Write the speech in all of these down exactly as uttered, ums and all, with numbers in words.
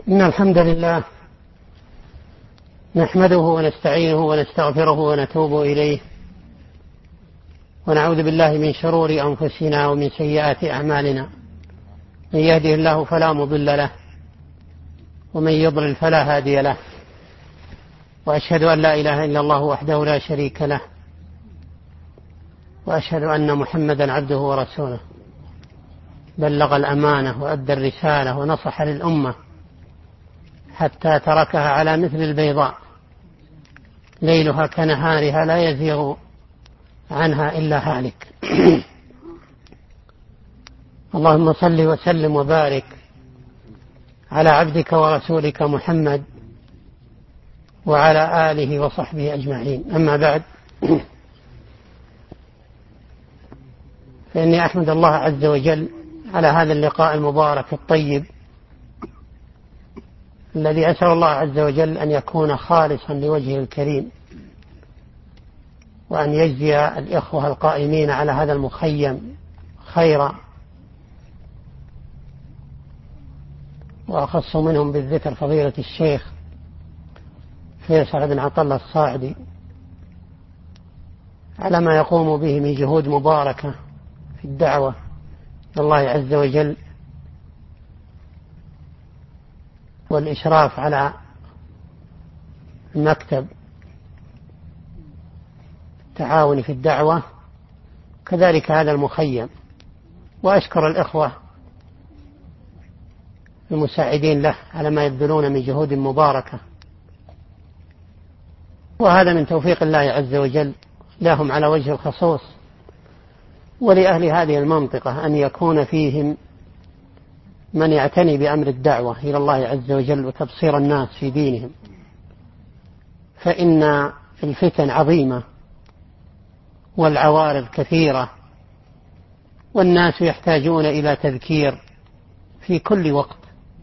إن الحمد لله نحمده ونستعينه ونستغفره ونتوب إليه، ونعوذ بالله من شرور أنفسنا ومن سيئات أعمالنا. من يهده الله فلا مضل له، ومن يضلل فلا هادي له، وأشهد أن لا إله إلا الله وحده لا شريك له، وأشهد أن محمدا عبده ورسوله. بلغ الأمانة وأدى الرسالة ونصح للأمة حتى تركها على مثل البيضاء ليلها كنهارها لا يزيغ عنها إلا هالك. اللهم صل وسلم وبارك على عبدك ورسولك محمد وعلى آله وصحبه أجمعين. أما بعد، فإني أحمد الله عز وجل على هذا اللقاء المبارك الطيب الذي أسأل الله عز وجل أن يكون خالصا لوجهه الكريم، وأن يجزي الإخوة القائمين على هذا المخيم خيرا، وأخص منهم بالذكر فضيلة الشيخ فيصل بن عطلة الصاعدي على ما يقوم به من جهود مباركة في الدعوة لله عز وجل والإشراف على المكتب التعاون في الدعوة، كذلك هذا المخيم. وأشكر الإخوة المساعدين له على ما يبذلون من جهود مباركة، وهذا من توفيق الله عز وجل لهم على وجه الخصوص، ولأهل هذه المنطقة أن يكون فيهم من يعتني بأمر الدعوة إلى الله عز وجل وتبصير الناس في دينهم، فإن الفتن عظيمة والعوارض كثيرة، والناس يحتاجون إلى تذكير في كل وقت.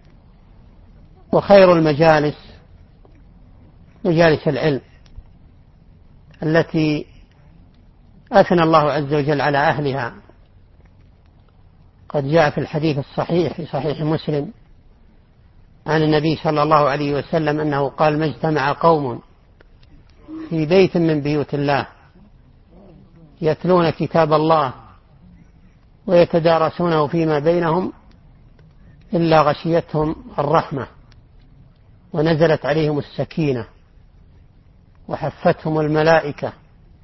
وخير المجالس مجالس العلم التي أثنى الله عز وجل على أهلها. قد جاء في الحديث الصحيح في صحيح مسلم عن النبي صلى الله عليه وسلم أنه قال: ما اجتمع قوم في بيت من بيوت الله يتلون كتاب الله ويتدارسونه فيما بينهم إلا غشيتهم الرحمة ونزلت عليهم السكينة وحفتهم الملائكة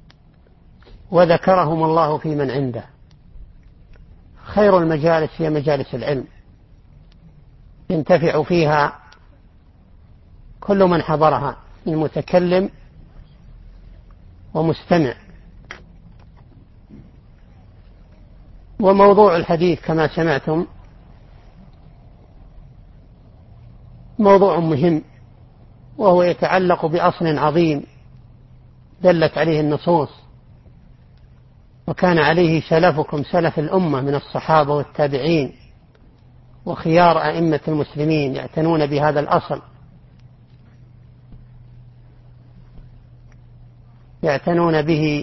وذكرهم الله في من عنده. خير المجالس هي مجالس العلم، ينتفع فيها كل من حضرها من متكلم ومستمع. وموضوع الحديث كما سمعتم موضوع مهم، وهو يتعلق بأصل عظيم دلت عليه النصوص، وكان عليه سلفكم سلف الأمة من الصحابة والتابعين وخيار أئمة المسلمين يعتنون بهذا الأصل، يعتنون به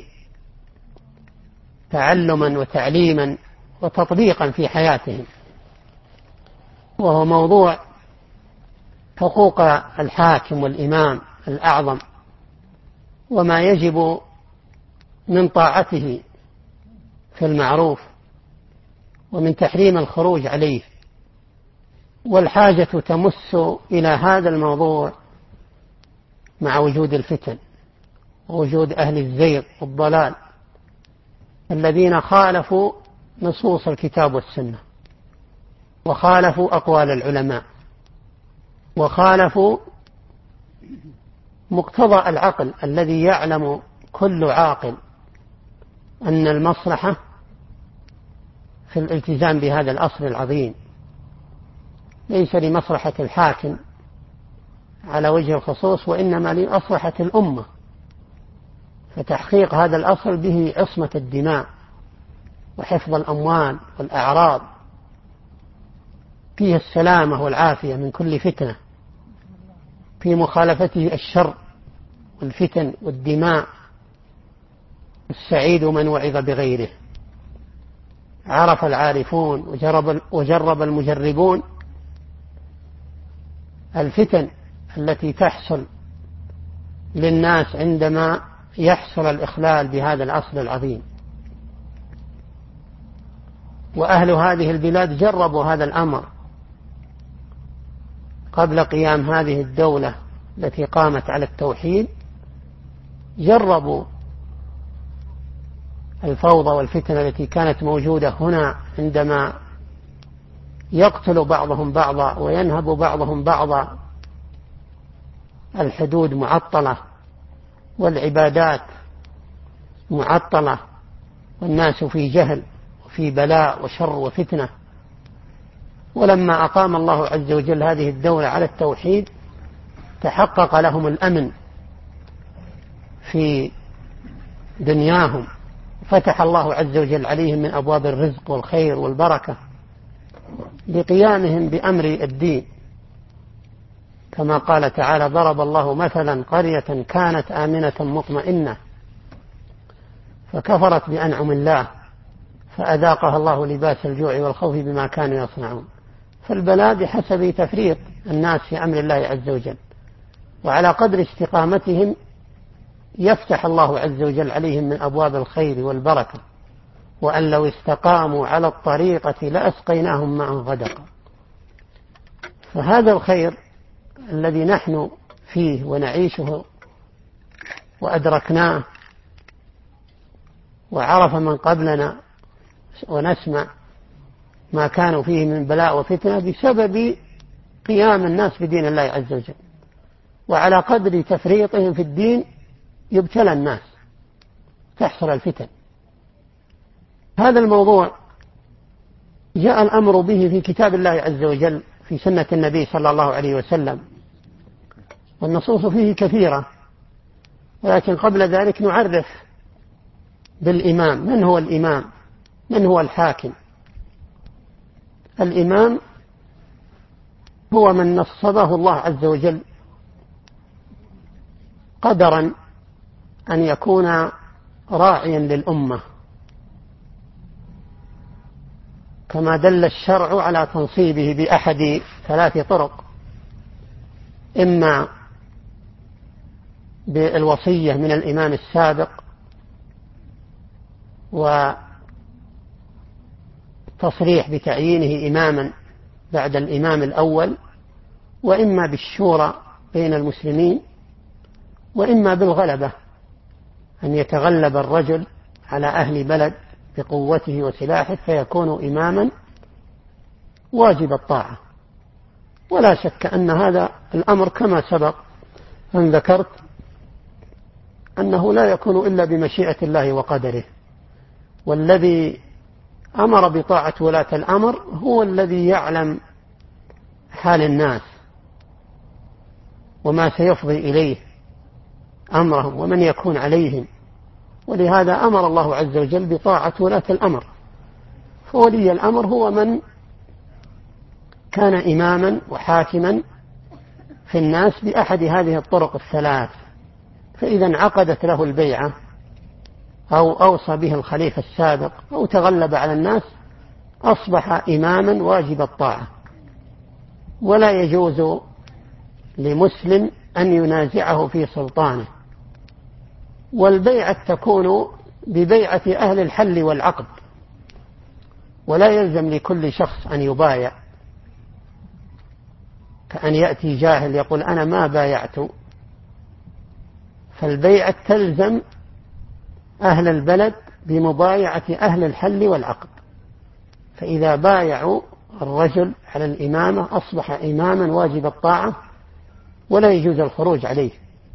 تعلما وتعليما وتطبيقا في حياتهم، وهو موضوع حقوق الحاكم والإمام الأعظم، وما يجب من طاعته في المعروف ومن تحريم الخروج عليه. والحاجة تمس إلى هذا الموضوع مع وجود الفتن ووجود أهل الزيغ والضلال الذين خالفوا نصوص الكتاب والسنة، وخالفوا أقوال العلماء، وخالفوا مقتضى العقل الذي يعلم كل عاقل أن المصلحة في الالتزام بهذا الأصل العظيم، ليس لمصلحة الحاكم على وجه الخصوص، وإنما لمصلحة الأمة. فتحقيق هذا الأصل به عصمة الدماء وحفظ الأموال والأعراض، فيه السلامة والعافية من كل فتنة، في مخالفته الشر والفتن والدماء. السعيد من وعظ بغيره. عرف العارفون وجرب, وجرب المجربون الفتن التي تحصل للناس عندما يحصل الإخلال بهذا الأصل العظيم. وأهل هذه البلاد جربوا هذا الأمر قبل قيام هذه الدولة التي قامت على التوحيد، جربوا الفوضى والفتن التي كانت موجودة هنا عندما يقتل بعضهم بعضا وينهب بعضهم بعضا، الحدود معطلة والعبادات معطلة والناس في جهل وفي بلاء وشر وفتنة. ولما أقام الله عز وجل هذه الدولة على التوحيد تحقق لهم الأمن في دنياهم، فتح الله عز وجل عليهم من أبواب الرزق والخير والبركة لقيامهم بأمر الدين، كما قال تعالى: ضرب الله مثلا قرية كانت آمنة مطمئنة فكفرت بأنعم الله فأذاقها الله لباس الجوع والخوف بما كانوا يصنعون. فالبلاء بحسب تفريط الناس في أمر الله عز وجل، وعلى قدر استقامتهم يفتح الله عز وجل عليهم من أبواب الخير والبركة. وأن لو استقاموا على الطريقة لأسقيناهم ماء غدقا. فهذا الخير الذي نحن فيه ونعيشه وأدركناه وعرف من قبلنا ونسمع ما كانوا فيه من بلاء وفتنة بسبب قيام الناس بدين الله عز وجل. وعلى قدر تفريطهم في الدين يبتلى الناس، تحصل الفتن. هذا الموضوع جاء الأمر به في كتاب الله عز وجل في سنة النبي صلى الله عليه وسلم، والنصوص فيه كثيرة. ولكن قبل ذلك نعرف بالإمام. من هو الإمام؟ من هو الحاكم؟ الإمام هو من نصبه الله عز وجل قدرا أن يكون راعيا للأمة، كما دل الشرع على تنصيبه بأحد ثلاث طرق: إما بالوصية من الإمام السابق وتصريح بتعيينه إماما بعد الإمام الأول، وإما بالشورى بين المسلمين، وإما بالغلبة، أن يتغلب الرجل على أهل بلد بقوته وسلاحه فيكون إماما واجب الطاعة. ولا شك أن هذا الأمر كما سبق أن ذكرت أنه لا يكون إلا بمشيئة الله وقدره. والذي أمر بطاعة ولاة الأمر هو الذي يعلم حال الناس وما سيفضي إليه أمرهم ومن يكون عليهم، ولهذا أمر الله عز وجل بطاعة ولاة الأمر. فولي الأمر هو من كان إماما وحاكما في الناس بأحد هذه الطرق الثلاث، فإذا انعقدت له البيعة أو أوصى به الخليفة السابق أو تغلب على الناس أصبح إماما واجب الطاعة. ولا يجوز لمسلم أن ينازعه في سلطانه. والبيعة تكون ببيعة أهل الحل والعقد، ولا يلزم لكل شخص أن يبايع، كأن يأتي جاهل يقول أنا ما بايعت. فالبيعة تلزم أهل البلد بمبايعة أهل الحل والعقد، فإذا بايعوا الرجل على الإمامة أصبح إماما واجب الطاعة ولا يجوز الخروج عليه.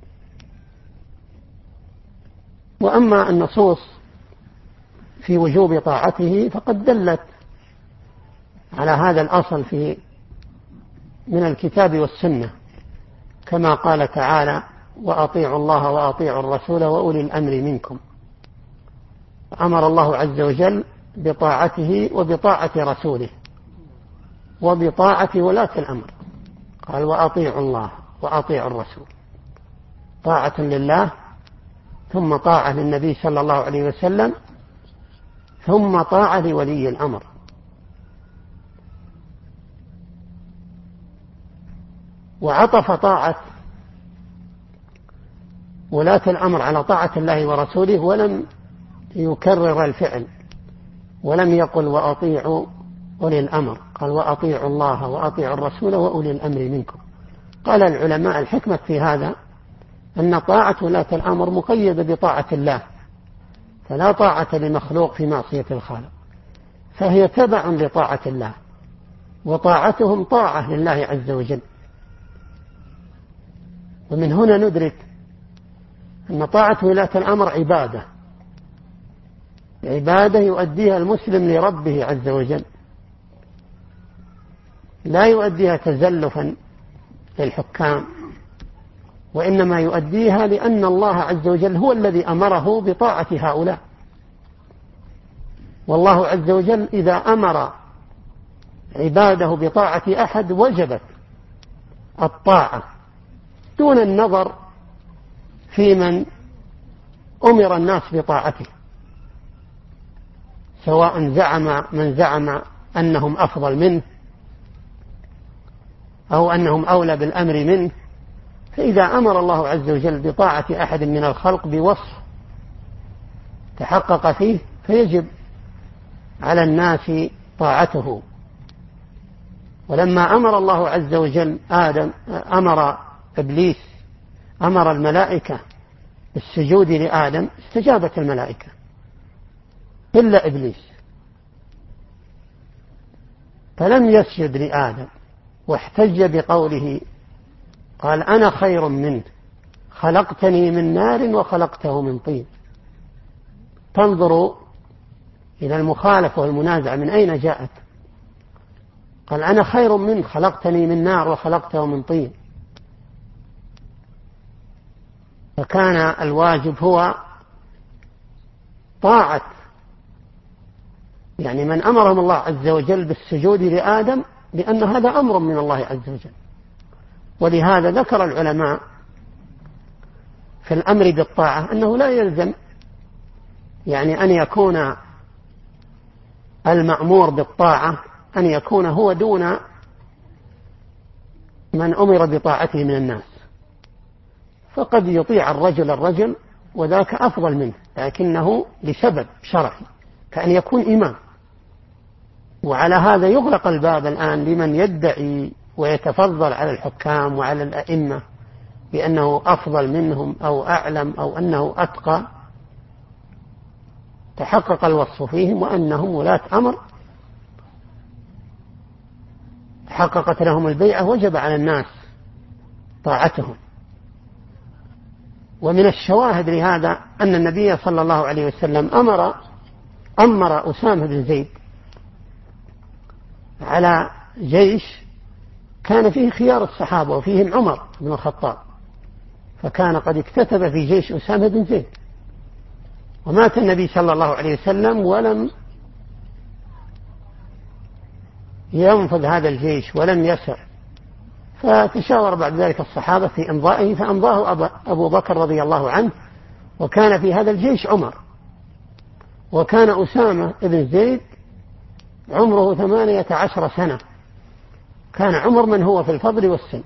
وأما النصوص في وجوب طاعته فقد دلت على هذا الأصل في من الكتاب والسنة، كما قال تعالى: وأطيعوا الله وأطيعوا الرسول وأولي الأمر منكم. أمر الله عز وجل بطاعته وبطاعة رسوله وبطاعة ولاة الأمر. قال: وأطيعوا الله وأطيعوا الرسول، طاعة لله ثم طاعة للنبي صلى الله عليه وسلم ثم طاعة لولي الأمر. وعطف طاعة ولاة الأمر على طاعة الله ورسوله، ولم يكرر الفعل، ولم يقل وأطيعوا أولي الأمر، قال وأطيعوا الله وأطيعوا الرسول وأولي الأمر منكم. قال العلماء الحكمة في هذا أن طاعة ولاة الأمر مقيدة بطاعة الله، فلا طاعة لمخلوق في معصية الخالق، فهي تبع لطاعة الله، وطاعتهم طاعة لله عز وجل. ومن هنا ندرك أن طاعة ولاة الأمر عبادة، عبادة يؤديها المسلم لربه عز وجل، لا يؤديها تزلفا للحكام، وإنما يؤديها لأن الله عز وجل هو الذي أمره بطاعة هؤلاء. والله عز وجل إذا أمر عباده بطاعة أحد وجبت الطاعة دون النظر في من أمر الناس بطاعته، سواء زعم من زعم أنهم أفضل منه أو أنهم أولى بالأمر منه. فإذا أمر الله عز وجل بطاعة أحد من الخلق بوصف تحقق فيه فيجب على الناس طاعته. ولما أمر الله عز وجل آدم أمر إبليس أمر الملائكة بالسجود لآدم استجابت الملائكة إلا إبليس، فلم يسجد لآدم واحتج بقوله قال أنا خير منه خلقتني من نار وخلقته من طين. تنظروا إلى المخالفة والمنازعة من أين جاءت؟ قال أنا خير منه خلقتني من نار وخلقته من طين. فكان الواجب هو طاعة يعني من أمرهم الله عز وجل بالسجود لآدم، لأن هذا أمر من الله عز وجل. ولهذا ذكر العلماء في الأمر بالطاعة أنه لا يلزم يعني أن يكون المأمور بالطاعة أن يكون هو دون من أمر بطاعته من الناس، فقد يطيع الرجل الرجل وذاك أفضل منه لكنه لسبب شرعي كأن يكون إمام. وعلى هذا يغلق الباب الآن لمن يدعي ويتفضل على الحكام وعلى الأئمة بأنه أفضل منهم أو أعلم أو أنه أتقى، تحقق الوصف فيهم وأنهم ولاة أمر تحققت لهم البيعة وجب على الناس طاعتهم. ومن الشواهد لهذا أن النبي صلى الله عليه وسلم أمر أمر أسامة بن زيد على جيش كان فيه خيار الصحابة وفيهم عمر بن الخطاب، فكان قد اكتتب في جيش أسامة بن زيد، ومات النبي صلى الله عليه وسلم ولم ينفذ هذا الجيش ولم يسر، فتشاور بعد ذلك الصحابة في إمضائه فأمضاه أبو بكر رضي الله عنه، وكان في هذا الجيش عمر، وكان أسامة بن زيد عمره ثمانية عشر سنة، كان عمر من هو في الفضل والسن.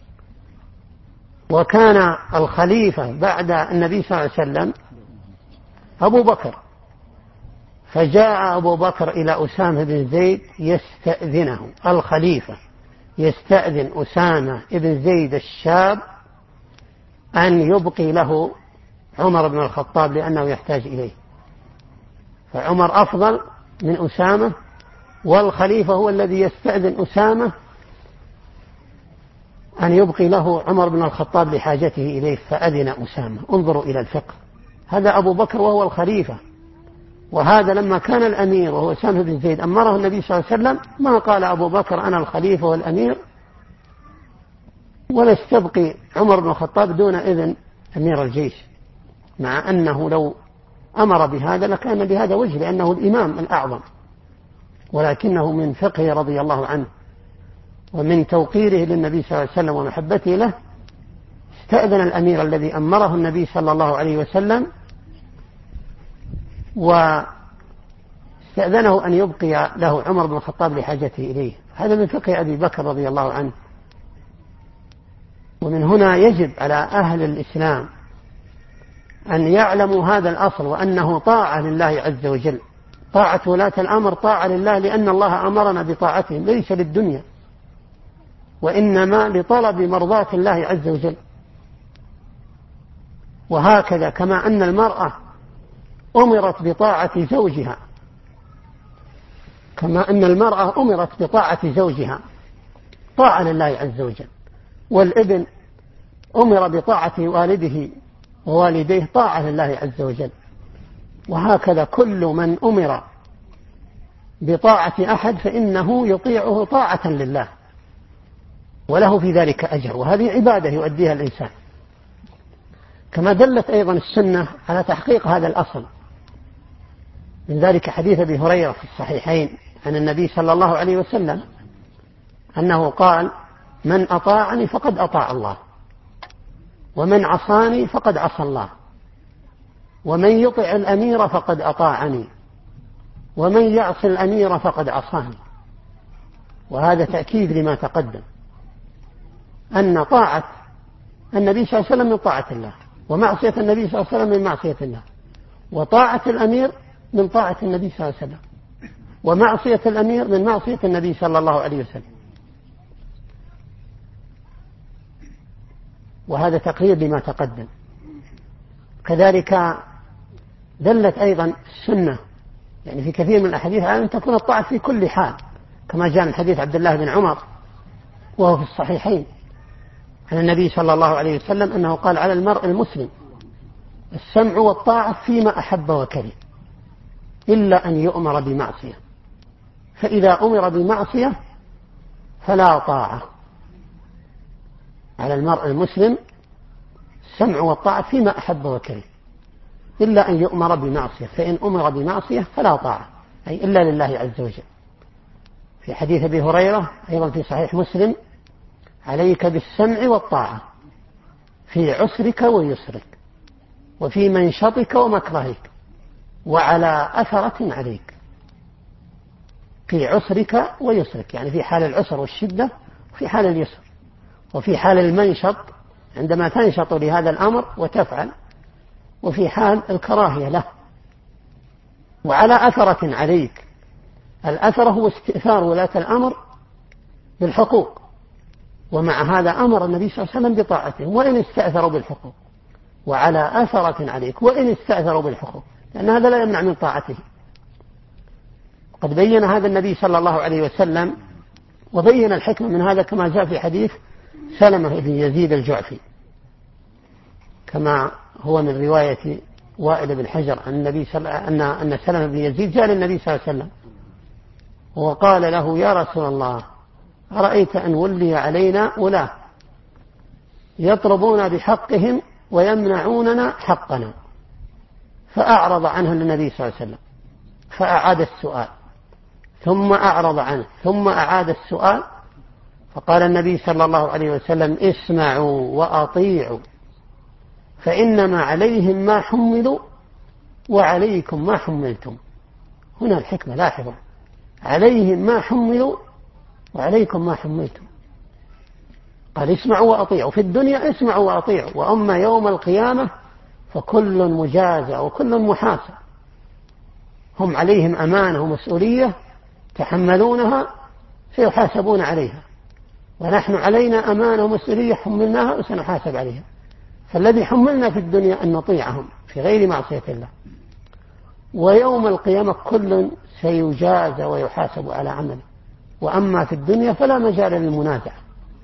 وكان الخليفة بعد النبي صلى الله عليه وسلم أبو بكر، فجاء أبو بكر إلى أسامة بن زيد يستأذنه، الخليفة يستأذن أسامة بن زيد الشاب أن يبقي له عمر بن الخطاب لأنه يحتاج إليه، فعمر أفضل من أسامة، والخليفة هو الذي يستأذن أسامة أن يبقي له عمر بن الخطاب لحاجته إليه، فأذن أسامة. انظروا إلى الفقه، هذا أبو بكر وهو الخليفة، وهذا لما كان الأمير وهو أسامة بن زيد أمره النبي صلى الله عليه وسلم ما قال أبو بكر أنا الخليفة والأمير ولا استبقي عمر بن الخطاب دون إذن أمير الجيش، مع أنه لو أمر بهذا لكان بهذا وجه لأنه الإمام الأعظم، ولكنه من فقهه رضي الله عنه ومن توقيره للنبي صلى الله عليه وسلم ومحبته له استأذن الأمير الذي أمره النبي صلى الله عليه وسلم واستأذنه أن يبقي له عمر بن الخطاب لحاجته إليه. هذا من فقه أبي بكر رضي الله عنه. ومن هنا يجب على أهل الإسلام أن يعلموا هذا الأصل، وأنه طاعة لله عز وجل. طاعة ولاة الأمر طاعة لله، لأن الله أمرنا بطاعتهم ليس للدنيا، وإنما لطلب مرضاة الله عز وجل. وهكذا كما أن المرأة أمرت بطاعة زوجها، كما أن المرأة أمرت بطاعة زوجها طاعة لله عز وجل، والابن أمر بطاعة والده ووالديه طاعة لله عز وجل. وهكذا كل من أمر بطاعة أحد فإنه يطيعه طاعة لله، وله في ذلك أجر، وهذه عبادة يؤديها الإنسان. كما دلت أيضا السنة على تحقيق هذا الأصل، من ذلك حديث أبي هريرة في الصحيحين عن النبي صلى الله عليه وسلم أنه قال: من أطاعني فقد أطاع الله، ومن عصاني فقد عصى الله، ومن يطع الأمير فقد أطاعني، ومن يعص الأمير فقد عصاني. وهذا تأكيد لما تقدم، أن طاعة النبي صلى الله عليه وسلم من طاعة الله، ومعصية النبي صلى الله عليه وسلم من معصية الله، وطاعة الأمير من طاعة النبي صلى الله عليه وسلم، ومعصية الأمير من معصية النبي صلى الله عليه وسلم. وهذا تقرير لما تقدم. كذلك دلت أيضا السنة يعني في كثير من الأحاديث على أن تكون الطاعة في كل حال، كما جاء من حديث عبد الله بن عمر وهو في الصحيحين عن النبي صلى الله عليه وسلم أنه قال: على المرء المسلم السمع والطاعة فيما أحب وكره، إلا أن يؤمر بمعصية، فإذا أمر بمعصية فلا طاعة. على المرء المسلم السمع والطاعة فيما أحب وكره، إلا أن يؤمر بمعصية، فإن أمر بمعصية فلا طاعة، أي إلا لله عز وجل. في حديث أبي هريرة أيضا في صحيح مسلم: عليك بالسمع والطاعة في عسرك ويسرك، وفي منشطك ومكرهك، وعلى أثرة عليك. في عسرك ويسرك يعني في حال العسر والشدة، وفي حال اليسر، وفي حال المنشط عندما تنشط لهذا الأمر وتفعل، وفي حال الكراهية له، وعلى أثرة عليك. الأثر هو استئثار ولاة الأمر بالحقوق، ومع هذا أمر النبي صلى الله عليه وسلم بطاعته وإن استأثروا بالحقوق، وعلى أثرة عليك وإن استأثروا بالحقوق، لأن هذا لا يمنع من طاعته. قد بين هذا النبي صلى الله عليه وسلم، وبين الحكمة من هذا كما جاء في حديث سلمة بن يزيد الجعفي، كما هو من رواية وائل بن حجر عن النبي صلى أن أن سلمة بن يزيد جاء للنبي صلى الله عليه وسلم وقال له: يا رسول الله، أرأيت أن ولي علينا ولاة يطلبون بحقهم ويمنعوننا حقنا. فأعرض عنه النبي صلى الله عليه وسلم، فأعاد السؤال، ثم أعرض عنه، ثم أعاد السؤال، فقال النبي صلى الله عليه وسلم: اسمعوا وأطيعوا، فإنما عليهم ما حملوا وعليكم ما حملتم. هنا الحكمة، لاحظوا: عليهم ما حملوا وعليكم ما حملتم. قال: اسمعوا وأطيعوا، في الدنيا اسمعوا وأطيعوا، وأما يوم القيامة فكل مجازى وكل محاسب. هم عليهم أمانة ومسؤولية تحملونها سيحاسبون عليها، ونحن علينا أمانة ومسؤولية حملناها وسنحاسب عليها. فالذي حملنا في الدنيا أن نطيعهم في غير معصية الله، ويوم القيامة كل سيجازى ويحاسب على عمله، وأما في الدنيا فلا مجال للمنازعة.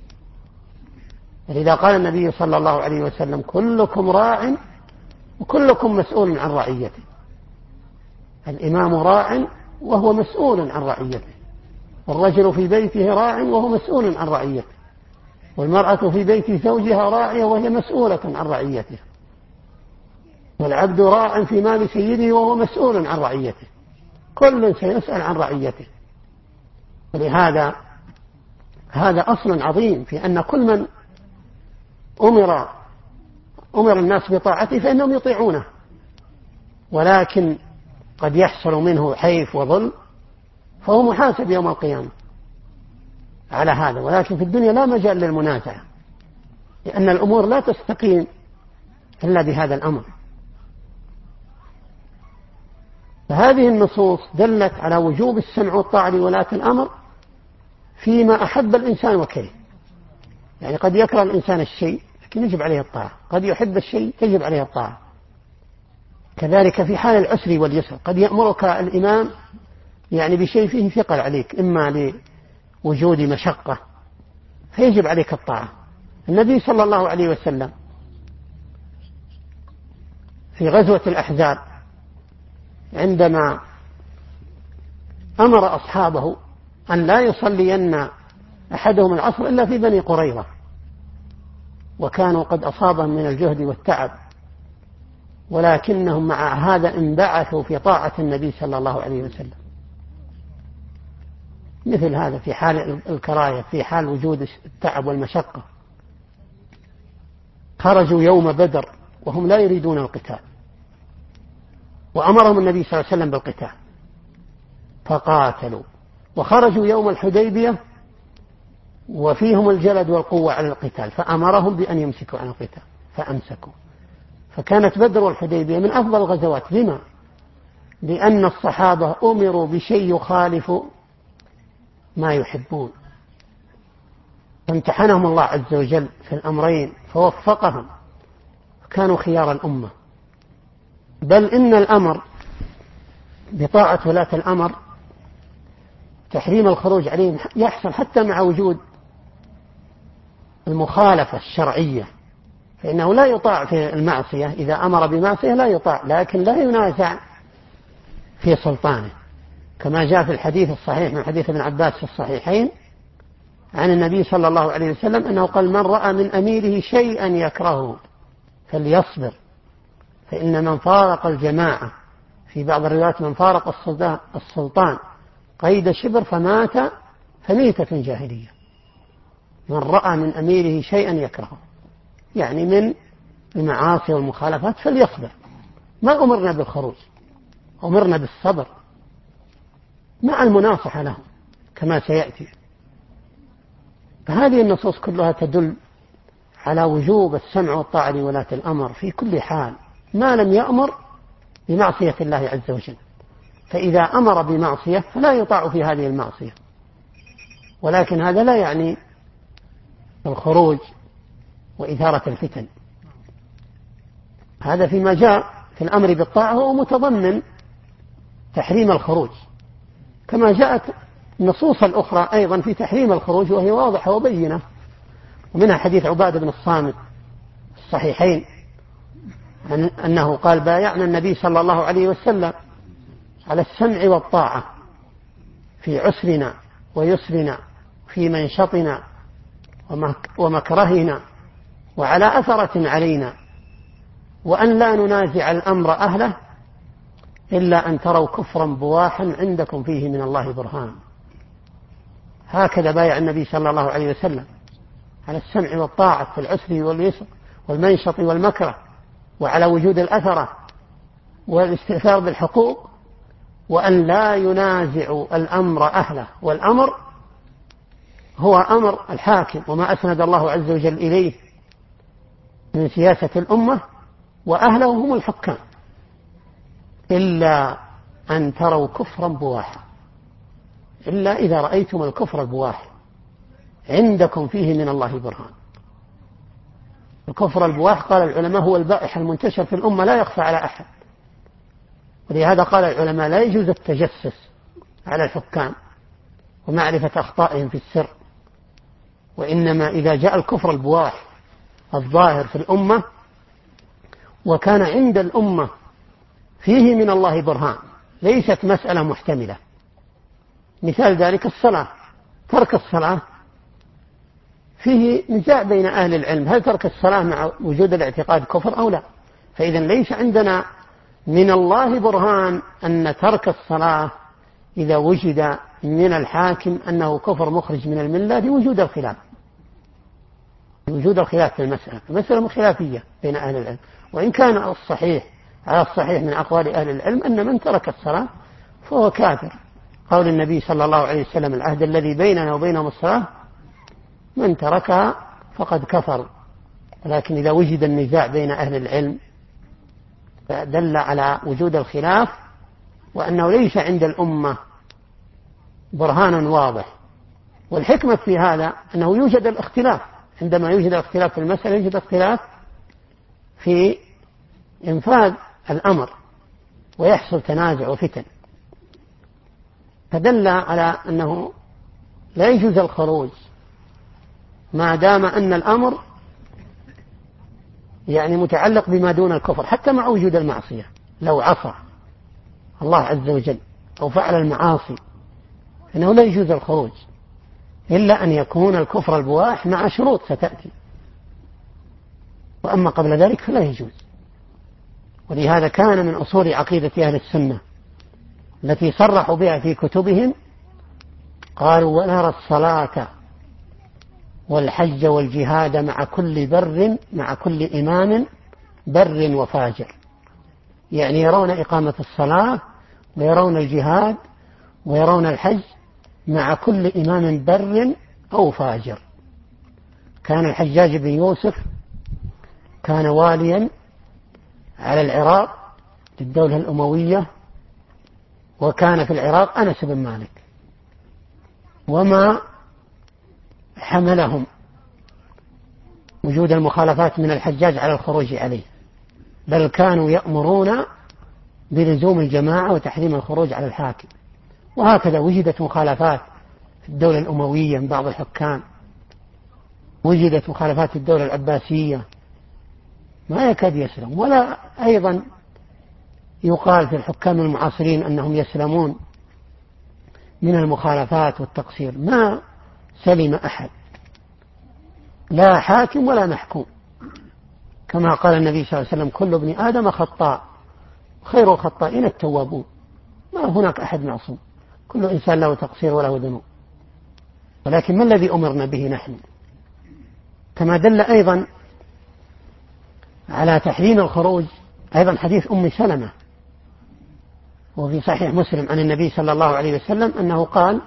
لذا قال النبي صلى الله عليه وسلم: كلكم راع وكلكم مسؤول عن رعيته. الإمام راع وهو مسؤول عن رعيته، والرجل في بيته راع وهو مسؤول عن رعيته، والمرأة في بيت زوجها راعية وهي مسؤولة عن رعيته، والعبد راع في مال سيده وهو مسؤول عن رعيته. كل سيسأل عن رعيته. ولهذا هذا أصل عظيم في أن كل من أمر أمر الناس بطاعته فإنهم يطيعونه، ولكن قد يحصل منه حيف وظلم فهو محاسب يوم القيامة على هذا. ولكن في الدنيا لا مجال للمنازعة، لأن الأمور لا تستقيم إلا بهذا الأمر. فهذه النصوص دلت على وجوب السمع والطاعة لولاة الأمر فيما أحب الإنسان وكره. يعني قد يكره الإنسان الشيء لكن يجب عليه الطاعة، قد يحب الشيء يجب عليه الطاعة. كذلك في حال العسر واليسر، قد يأمرك الإمام يعني بشيء فيه ثقل عليك، إما لوجود مشقة فيجب عليك الطاعة. النبي صلى الله عليه وسلم في غزوة الأحزاب عندما أمر أصحابه أن لا يصلين أحدهم العصر إلا في بني قريظة، وكانوا قد أصابهم من الجهد والتعب، ولكنهم مع هذا انبعثوا في طاعة النبي صلى الله عليه وسلم. مثل هذا في حال الكراهية، في حال وجود التعب والمشقة. خرجوا يوم بدر وهم لا يريدون القتال، وأمرهم النبي صلى الله عليه وسلم بالقتال فقاتلوا. وخرجوا يوم الحديبية وفيهم الجلد والقوة على القتال، فأمرهم بأن يمسكوا عن القتال فأمسكوا. فكانت بدر والحديبية من أفضل الغزوات. لما؟ لأن الصحابة أمروا بشيء يخالف ما يحبون، فامتحنهم الله عز وجل في الأمرين فوفقهم، كانوا خيار الأمة. بل إن الأمر بطاعة ولاة الأمر تحريم الخروج عليهم يحصل حتى مع وجود المخالفة الشرعية، فإنه لا يطاع في المعصية، إذا أمر بمعصية لا يطاع، لكن لا ينازع في سلطانه، كما جاء في الحديث الصحيح من حديث ابن عباس في الصحيحين عن النبي صلى الله عليه وسلم أنه قال: من رأى من أميره شيئا يكرهه فليصبر، فإن من فارق الجماعة، في بعض الروايات من فارق السلطان قيد شبر فمات فميتة جاهلية. من رأى من أميره شيئا يكرهه يعني من المعاصي والمخالفات فليصبر. ما أمرنا بالخروج، أمرنا بالصبر مع المناصحة لهم كما سيأتي. فهذه النصوص كلها تدل على وجوب السمع والطاعة لولاة الأمر في كل حال ما لم يأمر بمعصية الله عز وجل. فإذا أمر بمعصية فلا يطاع في هذه المعصية، ولكن هذا لا يعني الخروج وإثارة الفتن. هذا فيما جاء في الأمر بالطاعة هو متضمن تحريم الخروج، كما جاءت النصوص الأخرى أيضا في تحريم الخروج وهي واضحة وبينة، ومنها حديث عبادة بن الصامت الصحيحين أنه قال: بايعنا النبي صلى الله عليه وسلم على السمع والطاعة في عسرنا ويسرنا، في منشطنا ومكرهنا، وعلى أثرة علينا، وأن لا ننازع الأمر أهله إلا أن تروا كفرا بواحا عندكم فيه من الله برهان. هكذا بايع النبي صلى الله عليه وسلم على السمع والطاعة في العسر واليسر والمنشط والمكره، وعلى وجود الأثرة والاستئثار بالحقوق، وأن لا ينازع الأمر أهله. والأمر هو أمر الحاكم وما أسند الله عز وجل إليه من سياسة الأمة، وأهله هم الحكام، إلا أن تروا كفرا بواحا، إلا إذا رأيتم الكفر البواح عندكم فيه من الله برهان. الكفر البواح قال العلماء هو البائح المنتشر في الأمة لا يخفى على أحد، ولهذا قال العلماء لا يجوز التجسس على الحكام ومعرفة أخطائهم في السر، وإنما إذا جاء الكفر البواح الظاهر في الأمة وكان عند الأمة فيه من الله برهان، ليست مسألة محتملة. مثال ذلك الصلاة، ترك الصلاة فيه نزاع بين أهل العلم، هل ترك الصلاة مع وجود الاعتقاد كفر أو لا؟ فإذا ليس عندنا من الله برهان أن ترك الصلاة إذا وجد من الحاكم أنه كفر مخرج من الملة لوجود الخلاف، لوجود الخلاف في المسألة، المسألة خلافية بين أهل العلم. وإن كان الصحيح على الصحيح من أقوال أهل العلم أن من ترك الصلاة فهو كافر، قول النبي صلى الله عليه وسلم: العهد الذي بيننا وبينهم الصلاة، من تركها فقد كفر ولكن إذا وجد النزاع بين أهل العلم فدل على وجود الخلاف وأنه ليس عند الأمة برهان واضح. والحكمة في هذا أنه يوجد الاختلاف، عندما يوجد اختلاف في المسألة يوجد اختلاف في إنفاذ الأمر ويحصل تنازع وفتن، فدل على أنه لا يجوز الخروج ما دام أن الأمر يعني متعلق بما دون الكفر، حتى مع وجود المعصية. لو عصى الله عز وجل أو فعل المعاصي فإنه لا يجوز الخروج إلا أن يكون الكفر البواح مع شروط ستأتي، وأما قبل ذلك فلا يجوز. ولهذا كان من أصول عقيدة أهل السنة التي صرحوا بها في كتبهم قالوا: ونرى الصلاة والحج والجهاد مع كل بر مع كل إمام بر وفاجر. يعني يرون إقامة الصلاة ويرون الجهاد ويرون الحج مع كل إمام بر أو فاجر. كان الحجاج بن يوسف كان واليا على العراق للدولة الأموية، وكان في العراق أنس بن مالك، وما حملهم وجود المخالفات من الحجاج على الخروج عليه، بل كانوا يأمرون بلزوم الجماعة وتحريم الخروج على الحاكم. وهكذا وجدت مخالفات في الدولة الأموية من بعض الحكام، وجدت مخالفات في الدولة العباسية، ما يكاد يسلم. ولا أيضا يقال في الحكام المعاصرين أنهم يسلمون من المخالفات والتقصير، ما سلم أحد، لا حاكم ولا محكوم، كما قال النبي صلى الله عليه وسلم: كل ابن آدم خطاء خير الخطائين التوابون. ما هناك أحد معصوم، كل إنسان له تقصير وله ذنوب. ولكن ما الذي أمرنا به نحن؟ كما دل أيضا على تحريم الخروج أيضا حديث أم سلمة وفي صحيح مسلم عن النبي صلى الله عليه وسلم أنه قال: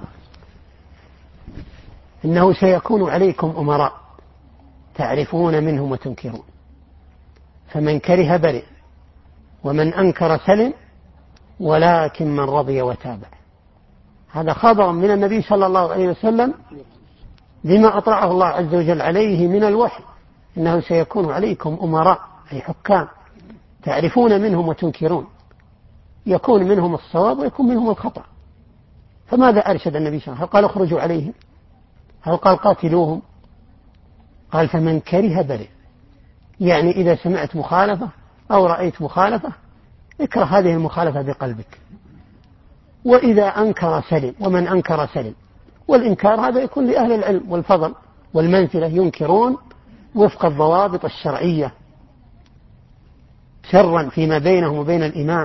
إنه سيكون عليكم أمراء تعرفون منهم وتنكرون، فمن كره برئ ومن أنكر سلم ولكن من رضي وتابع. هذا خبر من النبي صلى الله عليه وسلم بما أطلعه الله عز وجل عليه من الوحي، إنه سيكون عليكم أمراء أي حكام تعرفون منهم وتنكرون، يكون منهم الصواب ويكون منهم الخطأ. فماذا أرشد النبي صلى الله عليه وسلم؟ هل قال اخرجوا عليهم؟ هل قال قاتلوهم؟ قال: فمن كره برئ. يعني إذا سمعت مخالفة أو رأيت مخالفة اكره هذه المخالفة بقلبك، وإذا أنكر سلم، ومن أنكر سلم. والإنكار هذا يكون لأهل العلم والفضل والمنزلة، ينكرون وفق الضوابط الشرعية سرا فيما بينهم وبين الإمام،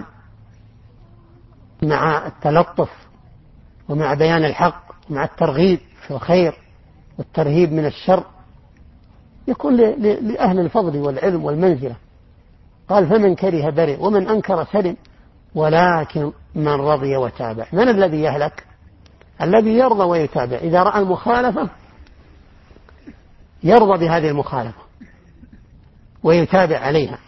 مع التلطف ومع بيان الحق ومع الترغيب في الخير والترهيب من الشر، يكون لأهل الفضل والعلم والمنزلة. قال: فمن كره برئ ومن أنكر سلم ولكن من رضي وتابع. من الذي يهلك؟ الذي يرضى ويتابع، إذا رأى المخالفة يرضى بهذه المخالفة ويتابع عليها،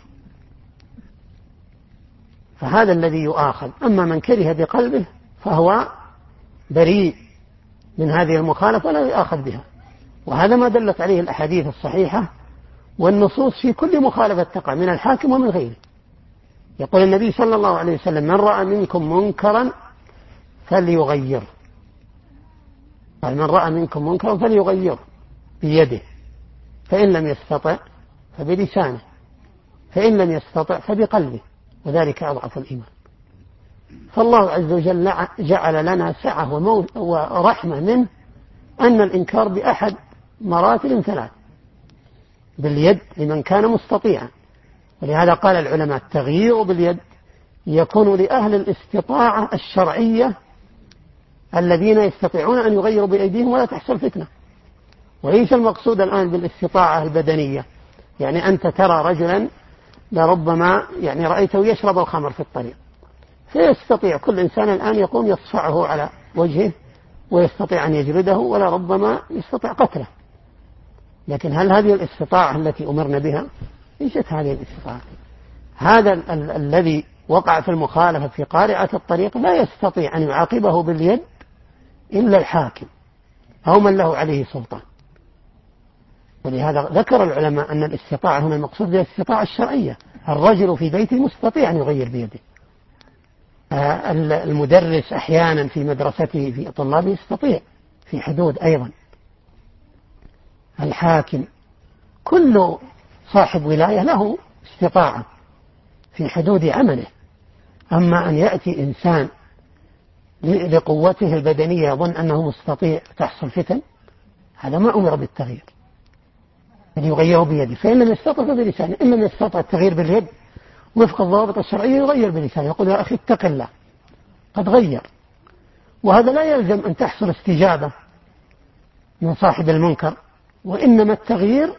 فهذا الذي يؤاخذ. أما من كره بقلبه فهو بريء من هذه المخالفة لا يؤاخذ بها. وهذا ما دلت عليه الأحاديث الصحيحة والنصوص في كل مخالفة تقع من الحاكم ومن غيره. يقول النبي صلى الله عليه وسلم: من رأى منكم منكرا فليغير. قال: من رأى منكم منكرا فليغير بيده، فإن لم يستطع فبلسانه، فإن لم يستطع فبقلبه، وذلك أضعف الإيمان. فالله عز وجل جعل لنا سعة ورحمة منه أن الإنكار بأحد مراتب ثلاث: باليد لمن كان مستطيعا، ولهذا قال العلماء: التغيير باليد يكون لأهل الاستطاعة الشرعية الذين يستطيعون أن يغيروا بأيديهم ولا تحصل فتنة. وليس المقصود الآن بالاستطاعة البدنية، يعني أنت ترى رجلا لربما يعني رأيته يشرب الخمر في الطريق، فيستطيع كل إنسان الآن يقوم يصفعه على وجهه ويستطيع أن يجلده ولا ربما يستطيع قتله، لكن هل هذه الاستطاعة التي أمرنا بها؟ ليست هذه الاستطاعة. هذا ال- ال- الذي وقع في المخالفة في قارعة الطريق لا يستطيع أن يعاقبه باليد إلا الحاكم أو من له عليه سلطان. ولهذا ذكر العلماء أن الاستطاعة هنا المقصود بها الاستطاعة الشرعية. الرجل في بيته مستطيع أن يغير بيده. المدرس أحيانا في مدرسته في طلابه يستطيع في حدود أيضا. الحاكم كل صاحب ولاية له استطاعة في حدود عمله. أما أن يأتي إنسان لقوته البدنية يظن أنه مستطيع تحصل فتن، هذا ما أمر بالتغيير، أن يغيره بيده. فإن لم يستطع فبلسانه، إن لم يستطع التغيير باليد وفق الضوابط الشرعية يغير بلسانه، يقول يا أخي اتق الله قد غير. وهذا لا يلزم أن تحصل استجابة من صاحب المنكر، وإنما التغيير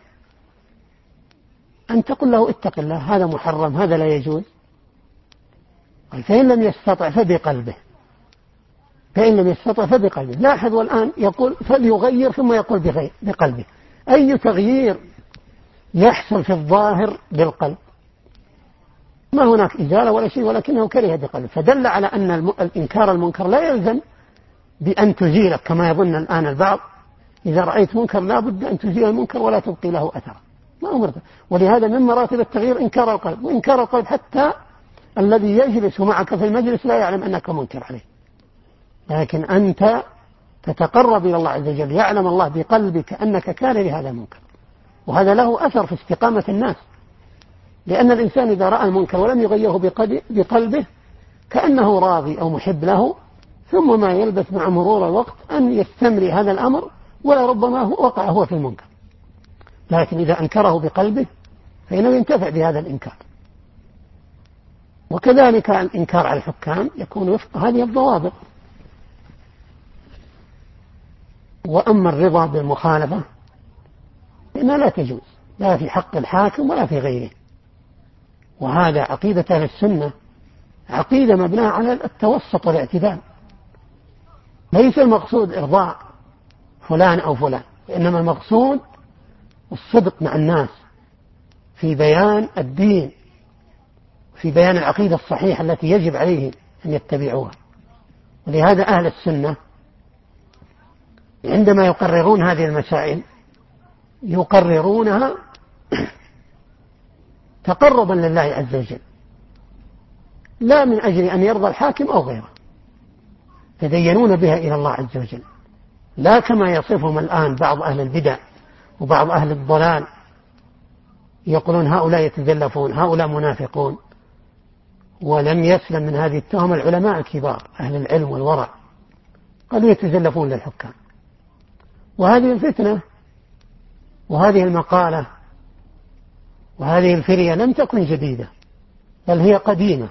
أن تقول له اتق الله هذا محرم هذا لا يجوز. فإن لم يستطع فبقلبه، فإن لم يستطع فبقلبه. لاحظ والآن يقول فليغير ثم يقول بقلبه. أي تغيير يحصل في الظاهر بالقلب، ما هناك إزالة ولا شيء، ولكنه كره بقلبه، فدل على أن الإنكار المنكر لا يلزم بأن تزيله كما يظن الآن البعض. إذا رأيت منكر لا بد أن تزيل المنكر ولا تبقي له أثر، ما أمرت. ولهذا من مراتب التغيير إنكار القلب، وإنكار القلب حتى الذي يجلس معك في المجلس لا يعلم أنك منكر عليه، لكن أنت تتقرب إلى الله عز وجل، يعلم الله بقلبك أنك كاره لهذا المنكر، وهذا له أثر في استقامة الناس. لأن الإنسان إذا رأى المنكر ولم يغيره بقلبه كأنه راضي أو محب له، ثم ما يلبث مع مرور الوقت أن يستمر هذا الأمر ولا ربما وقع هو في المنكر. لكن إذا أنكره بقلبه فإنه ينتفع بهذا الإنكار. وكذلك الإنكار على الحكام يكون وفق هذه الضوابط. وأما الرضا بالمخالفة فإنها لا تجوز، لا في حق الحاكم ولا في غيره. وهذا عقيدة أهل السنة، عقيدة مبناة على التوسط والاعتدال. ليس المقصود إرضاء فلان أو فلان، وإنما المقصود الصدق مع الناس في بيان الدين، في بيان العقيدة الصحيحة التي يجب عليهم أن يتبعوها. ولهذا أهل السنة عندما يقررون هذه المسائل يقررونها تقربا لله عز وجل، لا من أجل أن يرضى الحاكم أو غيره، يتدينون بها إلى الله عز وجل، لا كما يصفهم الآن بعض أهل البدع وبعض أهل الضلال، يقولون هؤلاء يتزلفون، هؤلاء منافقون. ولم يسلم من هذه التهمة العلماء الكبار أهل العلم والورع، قالوا يتزلفون للحكام. وهذه الفتنة وهذه المقالة وهذه الفرية لم تكن جديدة، بل هي قديمة.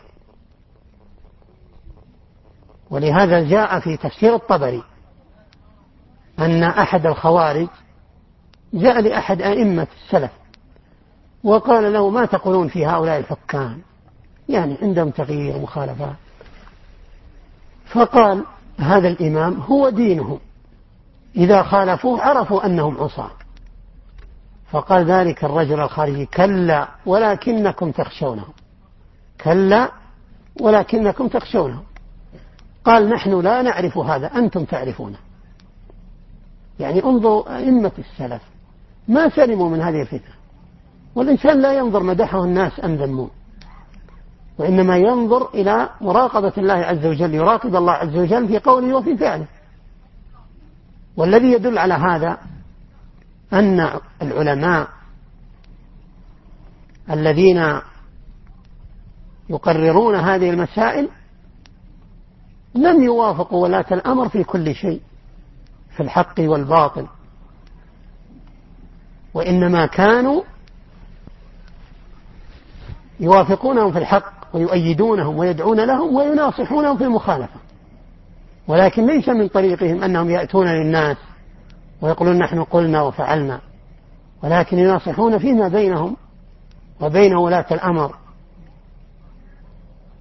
ولهذا جاء في تفسير الطبري أن أحد الخوارج جاء لأحد أئمة السلف وقال له ما تقولون في هؤلاء الحكام، يعني عندهم تغيير ومخالفات. فقال هذا الإمام هو دينهم، إذا خالفوه عرفوا أنهم عصاة. فقال ذلك الرجل الخارجي كلا ولكنكم تخشونهم، كلا ولكنكم تخشونهم. قال نحن لا نعرف هذا أنتم تعرفونه. يعني انظروا أئمة السلف ما سلموا من هذه الفتنة. والإنسان لا ينظر مدحه الناس أم ذموه، وإنما ينظر إلى مراقبة الله عز وجل، يراقب الله عز وجل في قوله وفي فعله. والذي يدل على هذا أن العلماء الذين يقررون هذه المسائل لم يوافقوا ولاة الأمر في كل شيء في الحق والباطل، وإنما كانوا يوافقونهم في الحق ويؤيدونهم ويدعون لهم ويناصحونهم في المخالفة. ولكن ليس من طريقهم أنهم يأتون للناس ويقولون نحن قلنا وفعلنا، ولكن يناصحون فيما بينهم وبين ولاة الأمر،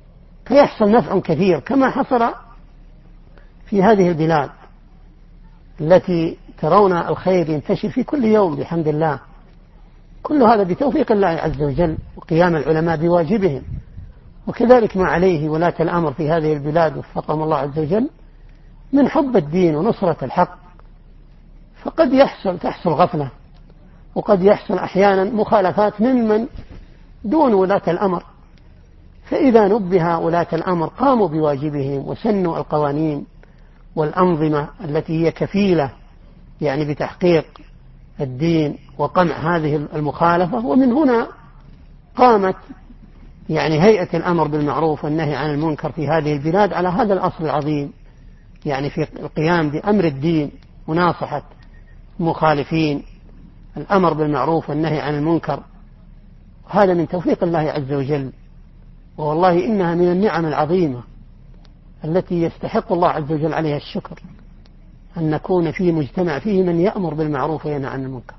فيحصل نفع كثير كما حصل في هذه البلاد التي ترون الخير ينتشر في كل يوم بحمد الله، كل هذا بتوفيق الله عز وجل وقيام العلماء بواجبهم، وكذلك ما عليه ولاة الأمر في هذه البلاد وفقهم الله عز وجل من حب الدين ونصرة الحق. فقد يحصل تحصل غفلة، وقد يحصل أحيانا مخالفات ممن دون ولاة الأمر، فإذا نبه ولاة الأمر قاموا بواجبهم وسنوا القوانين والأنظمة التي هي كفيلة يعني بتحقيق الدين وقمع هذه المخالفة. ومن هنا قامت يعني هيئة الأمر بالمعروف والنهي عن المنكر في هذه البلاد على هذا الأصل العظيم، يعني في القيام بأمر الدين وناصحة مخالفين، الأمر بالمعروف والنهي عن المنكر. هذا من توفيق الله عز وجل، والله إنها من النعم العظيمة التي يستحق الله عز وجل عليها الشكر، أن نكون في مجتمع فيه من يأمر بالمعروف وينهى عن المنكر.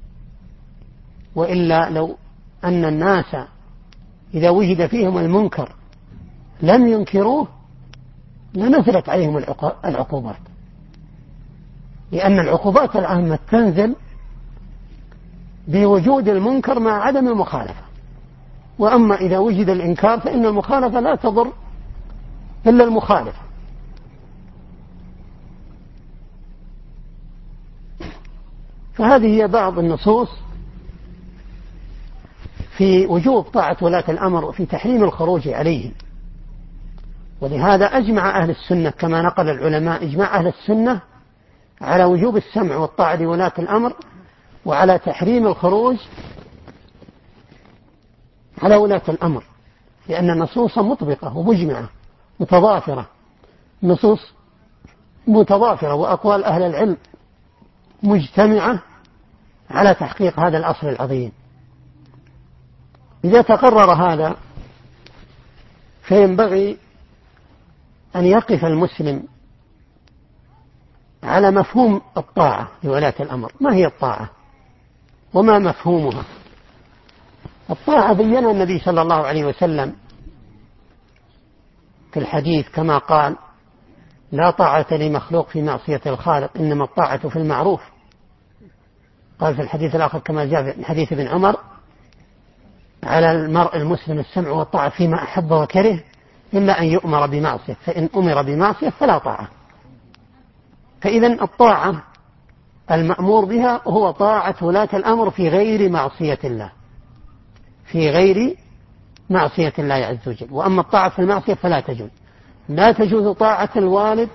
وإلا لو أن الناس إذا وجد فيهم المنكر لم ينكروه لنزلت عليهم العقوبات، لأن العقوبات العامة تنزل بوجود المنكر مع عدم المخالفة. وأما إذا وجد الإنكار فإن المخالفة لا تضر إلا المخالف. فهذه هي بعض النصوص في وجوب طاعة ولاة الأمر وفي تحريم الخروج عليهم. ولهذا أجمع أهل السنة كما نقل العلماء إجماع أهل السنة على وجوب السمع والطاعة لولاة الأمر، وعلى تحريم الخروج على ولاة الأمر، لأن النصوص مطبقة ومجمعة متضافرة، نصوص متضافرة وأقوال أهل العلم مجتمعة على تحقيق هذا الأصل العظيم. إذا تقرر هذا فينبغي أن يقف المسلم على مفهوم الطاعة لولاة الأمر. ما هي الطاعة وما مفهومها؟ الطاعة بيّنها النبي صلى الله عليه وسلم في الحديث كما قال: لا طاعة لمخلوق في معصية الخالق، إنما الطاعة في المعروف. قال في الحديث الآخر كما جاء في حديث ابن عمر: على المرء المسلم السمع والطاعة فيما أحب وكره إلا أن يؤمر بمعصية، فإن أمر بمعصية فلا طاعة. فإذا الطاعة المأمور بها هو طاعة ولاة الأمر في غير معصية الله، في غير معصية الله عز وجل. وأما الطاعة في المعصية فلا تجوز. لا تجوز طاعة الوالد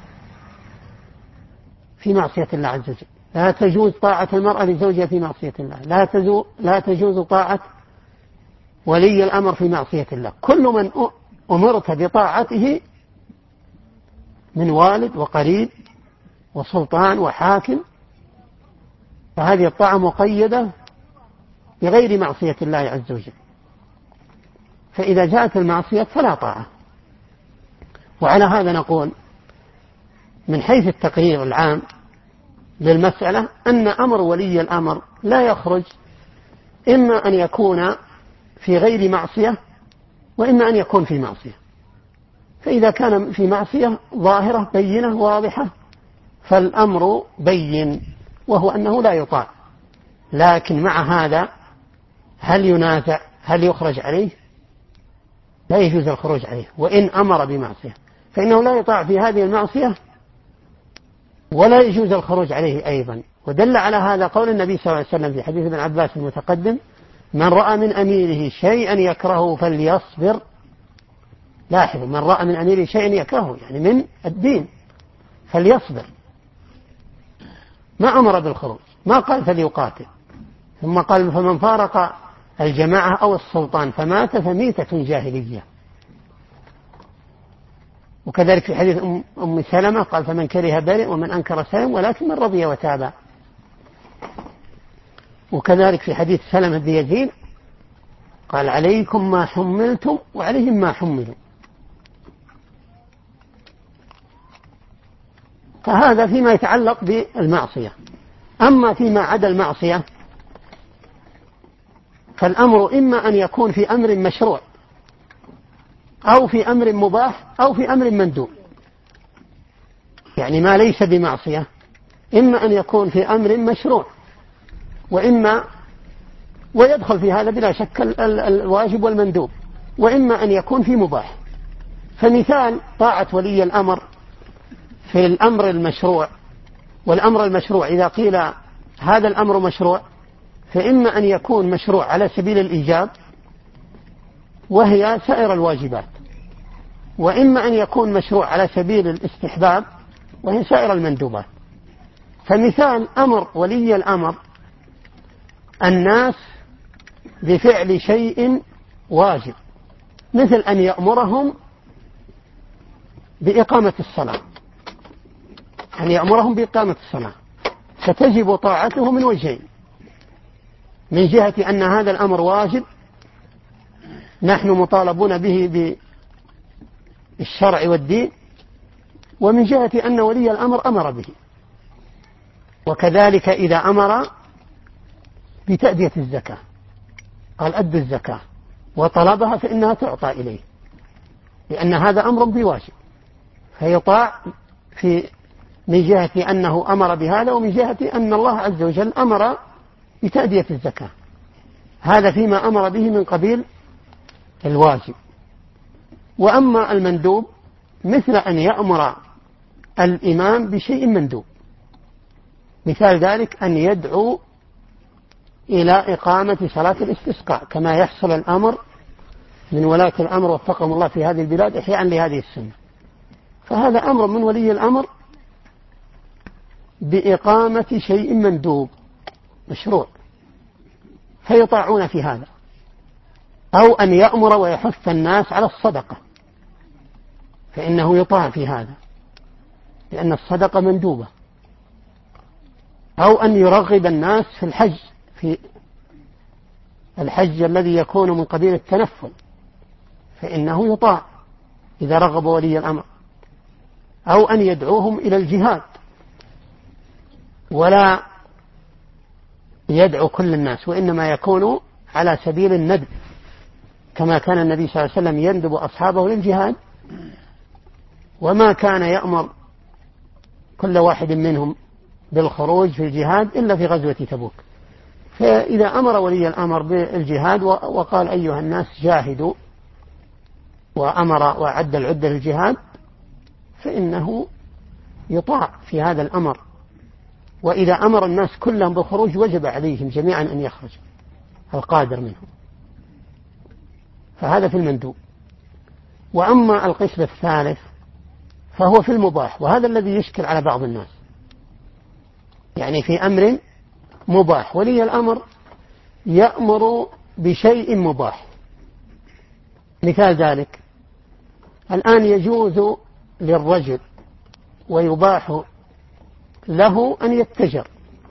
في معصية الله عز وجل، لا تجوز طاعة المرأة لزوجها في معصية الله، لا تجوز, لا تجوز طاعة ولي الأمر في معصية الله. كل من أمرت بطاعته من والد وقريب وسلطان وحاكم فهذه الطاعة مقيدة بغير معصية الله عز وجل. فإذا جاءت المعصية فلا طاعة. وعلى هذا نقول من حيث التقرير العام للمسألة أن أمر ولي الأمر لا يخرج إما أن يكون في غير معصية وإما أن يكون في معصية. فإذا كان في معصية ظاهرة بينة واضحة فالأمر بين، وهو أنه لا يطاع. لكن مع هذا هل ينازع هل يخرج عليه؟ لا يجوز الخروج عليه. وإن أمر بمعصية فإنه لا يطاع في هذه المعصية ولا يجوز الخروج عليه أيضا. ودل على هذا قول النبي صلى الله عليه وسلم في حديث ابن عباس المتقدم: من رأى من أميره شيئا يكرهه فليصبر. لاحظوا: من رأى من أميره شيئا يكرهه يعني من الدين فليصبر، ما أمر بالخروج، ما قال فليقاتل. ثم قال: فمن فارق الجماعة أو السلطان فمات فميتة جاهلية. وكذلك في حديث أم سلمة قال: فمن كره برئ ومن أنكر سلم ولكن من رضي وتابع. وكذلك في حديث سلمة بن يزيد قال: عليكم ما حملتم وعليهم ما حملوا. فهذا فيما يتعلق بالمعصية. أما فيما عدا المعصية فالأمر إما أن يكون في أمر مشروع أو في أمر مباح أو في أمر مندوب. يعني ما ليس بمعصية إما أن يكون في أمر مشروع، وإما ويدخل في هذا بلا شك الواجب والمندوب، وإما أن يكون في مباح. فمثال طاعة ولي الأمر في الأمر المشروع، والأمر المشروع إذا قيل هذا الأمر مشروع فإما أن يكون مشروع على سبيل الإيجاب وهي سائر الواجبات، وإما أن يكون مشروع على سبيل الاستحباب وهي سائر المندوبات. فمثال أمر ولي الأمر الناس بفعل شيء واجب، مثل أن يأمرهم بإقامة الصلاة، أن يأمرهم بإقامة الصلاة فتجب طاعته من وجهين: من جهة أن هذا الأمر واجب نحن مطالبون به بالشرع والدين، ومن جهة أن ولي الأمر أمر به. وكذلك إذا أمر بتأدية الزكاة قال أدوا الزكاة وطلبها فإنها تعطى إليه، لأن هذا أمر بواجب فيطاع في من جهة أنه أمر بهذا، ومن جهة أن الله عز وجل أمر بتأدية الزكاة. هذا فيما أمر به من قبيل الواجب. وأما المندوب مثل أن يأمر الإمام بشيء مندوب، مثال ذلك أن يدعو إلى إقامة صلاة الاستسقاء، كما يحصل الأمر من ولاة الأمر وفقهم الله في هذه البلاد إحياء لهذه السنة. فهذا أمر من ولي الأمر بإقامة شيء مندوب مشروع فيطاعون في هذا. أو أن يأمر ويحث الناس على الصدقة فإنه يطاع في هذا لأن الصدقة مندوبة. أو أن يرغب الناس في الحج، في الحج الذي يكون من قبيل التنفل فإنه يطاع إذا رغب ولي الأمر. أو أن يدعوهم إلى الجهاد ولا يدعو كل الناس، وإنما يكون على سبيل الندب، كما كان النبي صلى الله عليه وسلم يندب أصحابه للجهاد، وما كان يأمر كل واحد منهم بالخروج في الجهاد إلا في غزوة تبوك. فإذا أمر ولي الأمر بالجهاد وقال أيها الناس جاهدوا وأمر وأعد العدة للجهاد فإنه يطاع في هذا الأمر. وإذا أمر الناس كلهم بالخروج وجب عليهم جميعا أن يخرج القادر منهم. فهذا في المندوب. وأما القسم الثالث فهو في المباح، وهذا الذي يشكل على بعض الناس. يعني في أمر مباح ولي الأمر يأمر بشيء مباح. مثال ذلك الآن يجوز للرجل ويباح له أن يتجر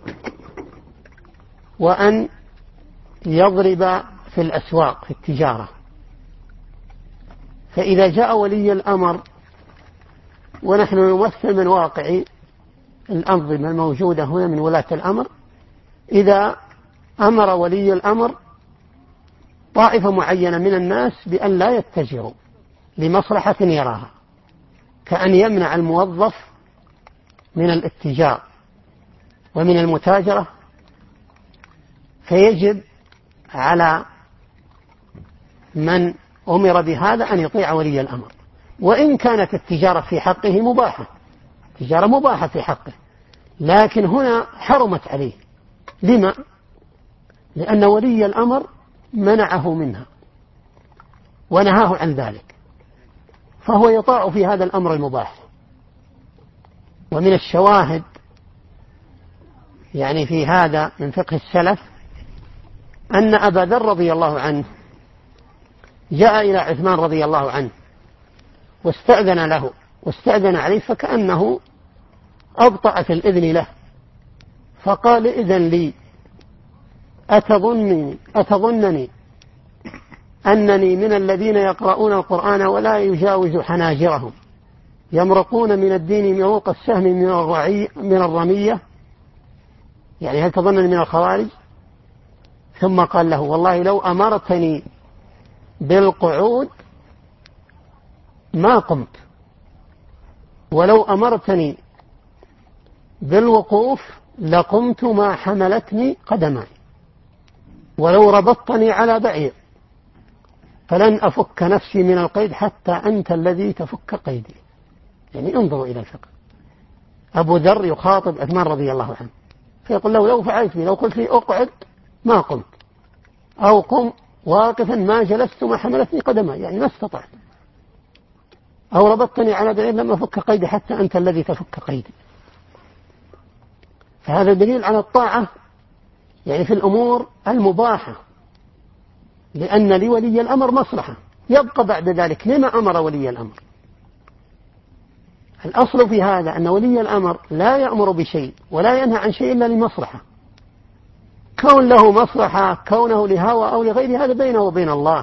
وأن يضرب في الأسواق في التجارة. فإذا جاء ولي الأمر، ونحن نمثل من واقع الأنظمة الموجودة هنا من ولاة الأمر، إذا أمر ولي الأمر طائفة معينة من الناس بأن لا يتجروا لمصلحة يراها، كأن يمنع الموظف من الاتجار ومن المتاجرة، فيجب على من أمر بهذا أن يطيع ولي الأمر، وإن كانت التجارة في حقه مباحة، تجارة مباحة في حقه، لكن هنا حرمت عليه. لما؟ لأن ولي الأمر منعه منها ونهاه عن ذلك، فهو يطاع في هذا الأمر المباح. ومن الشواهد يعني في هذا من فقه السلف أن أبا ذر رضي الله عنه جاء إلى عثمان رضي الله عنه واستأذن له واستأذن عليه، فكأنه أبطأ في الإذن له، فقال إذن لي، أتظنني, أتظنني أنني من الذين يقرؤون القرآن ولا يجاوز حناجرهم يمرقون من الدين مروق السهم من, الرعي من الرمية؟ يعني هل تظنني من الخوارج؟ ثم قال له والله لو أمرتني بالقعود ما قمت، ولو أمرتني بالوقوف لقمت ما حملتني قدماي، ولو ربطتني على بعير فلن أفك نفسي من القيد حتى أنت الذي تفك قيدي. يعني انظروا إلى الفقه. أبو ذر يخاطب عثمان رضي الله عنه فيقول له لو فعلت بي، لو قلت لي أقعد ما قمت، أو قم واقفا ما جلست ما حملتني قدماي، يعني ما استطعت، أو ربطتني على بعير لم أفك قيدي حتى أنت الذي تفك قيدي. فهذا دليل على الطاعة يعني في الأمور المباحة، لأن لولي الأمر مصلحة. يبقى بعد ذلك لما أمر ولي الأمر؟ الأصل في هذا أن ولي الأمر لا يأمر بشيء ولا ينهى عن شيء إلا لمصلحة. كون له مصلحة كونه لهوى أو لغير هذا بينه وبين الله،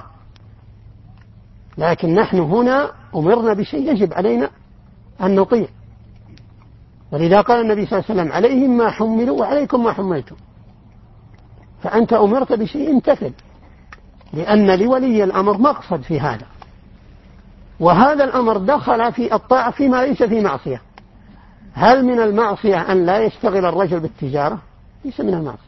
لكن نحن هنا أمرنا بشيء يجب علينا أن نطيع. ولذا قال النبي صلى الله عليه وسلم عليهم ما حملوا وعليكم ما حملتم. فأنت أمرت بشيء امتثل، لأن لولي الأمر مقصد في هذا، وهذا الأمر دخل في الطاعة فيما ليس في معصية. هل من المعصية أن لا يشتغل الرجل بالتجارة؟ ليس من المعصية.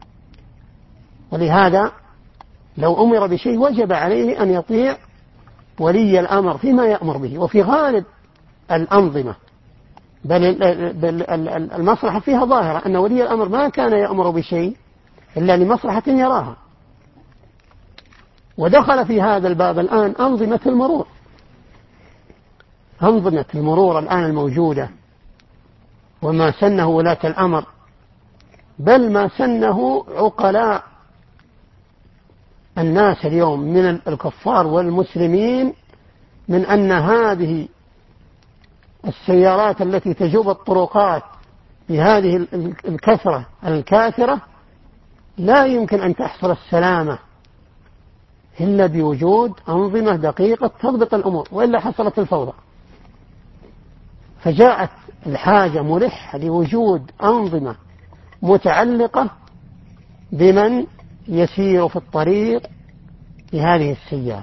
ولهذا لو أمر بشيء وجب عليه أن يطيع ولي الأمر فيما يأمر به. وفي غالب الأنظمة بل المصلحة فيها ظاهرة أن ولي الأمر ما كان يأمر بشيء إلا لمصلحة يراها. ودخل في هذا الباب الآن أنظمة المرور. أنظمة المرور الآن الموجودة وما سنه ولاة الأمر، بل ما سنه عقلاء الناس اليوم من الكفار والمسلمين، من أن هذه السيارات التي تجوب الطرقات بهذه الكثرة الكاثرة لا يمكن أن تحصل السلامة إلا بوجود أنظمة دقيقة تضبط الأمور، وإلا حصلت الفوضى. فجاءت الحاجة ملحة لوجود أنظمة متعلقة بمن يسير في الطريق بهذه السيارة.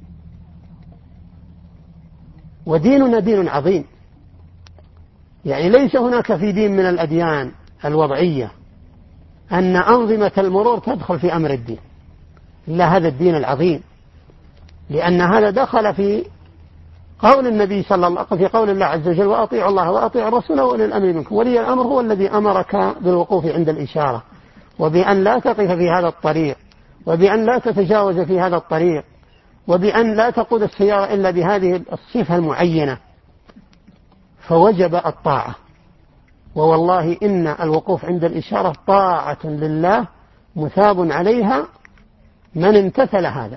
وديننا دين عظيم، يعني ليس هناك في دين من الأديان الوضعية أن أنظمة المرور تدخل في أمر الدين، إلا هذا الدين العظيم، لأن هذا دخل في قول النبي صلى الله عليه وسلم، في قول الله عز وجل وأطيعوا الله وأطيعوا الرسول وأولي الأمر منكم. ولي الأمر هو الذي أمرك بالوقوف عند الإشارة، وبأن لا تقف في هذا الطريق، وبأن لا تتجاوز في هذا الطريق، وبأن لا تقود السيارة إلا بهذه الصفة المعينة. فوجب الطاعة. ووالله إن الوقوف عند الإشارة طاعة لله مثاب عليها من امتثل هذا.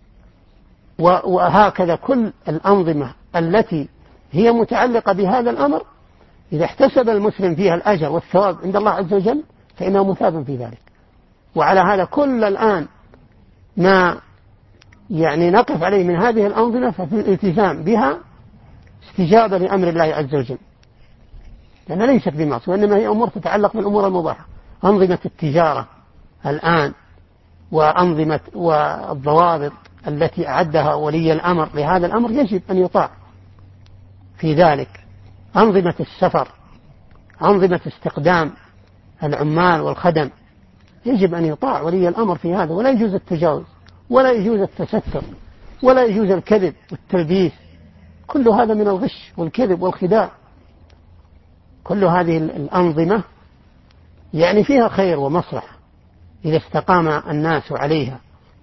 وهكذا كل الأنظمة التي هي متعلقة بهذا الأمر إذا احتسب المسلم فيها الأجر والثواب عند الله عز وجل فإنه مثاب في ذلك. وعلى هذا كل الآن ما يعني نقف عليه من هذه الأنظمة ففي الالتزام بها استجابة لأمر الله عز وجل، لأنها ليست بمعصية، وإنما هي أمور تتعلق بالأمور المباحة. أنظمة التجارة الآن وأنظمة والضوابط التي أعدها ولي الأمر لهذا الأمر يجب أن يطاع في ذلك. أنظمة السفر، أنظمة استقدام العمال والخدم، يجب أن يطاع ولي الأمر في هذا، ولا يجوز التجاوز، ولا يجوز التستر، ولا يجوز الكذب والتلبيس. كل هذا من الغش والكذب والخداع. كل هذه الأنظمة يعني فيها خير ومصلحة إذا استقام الناس عليها،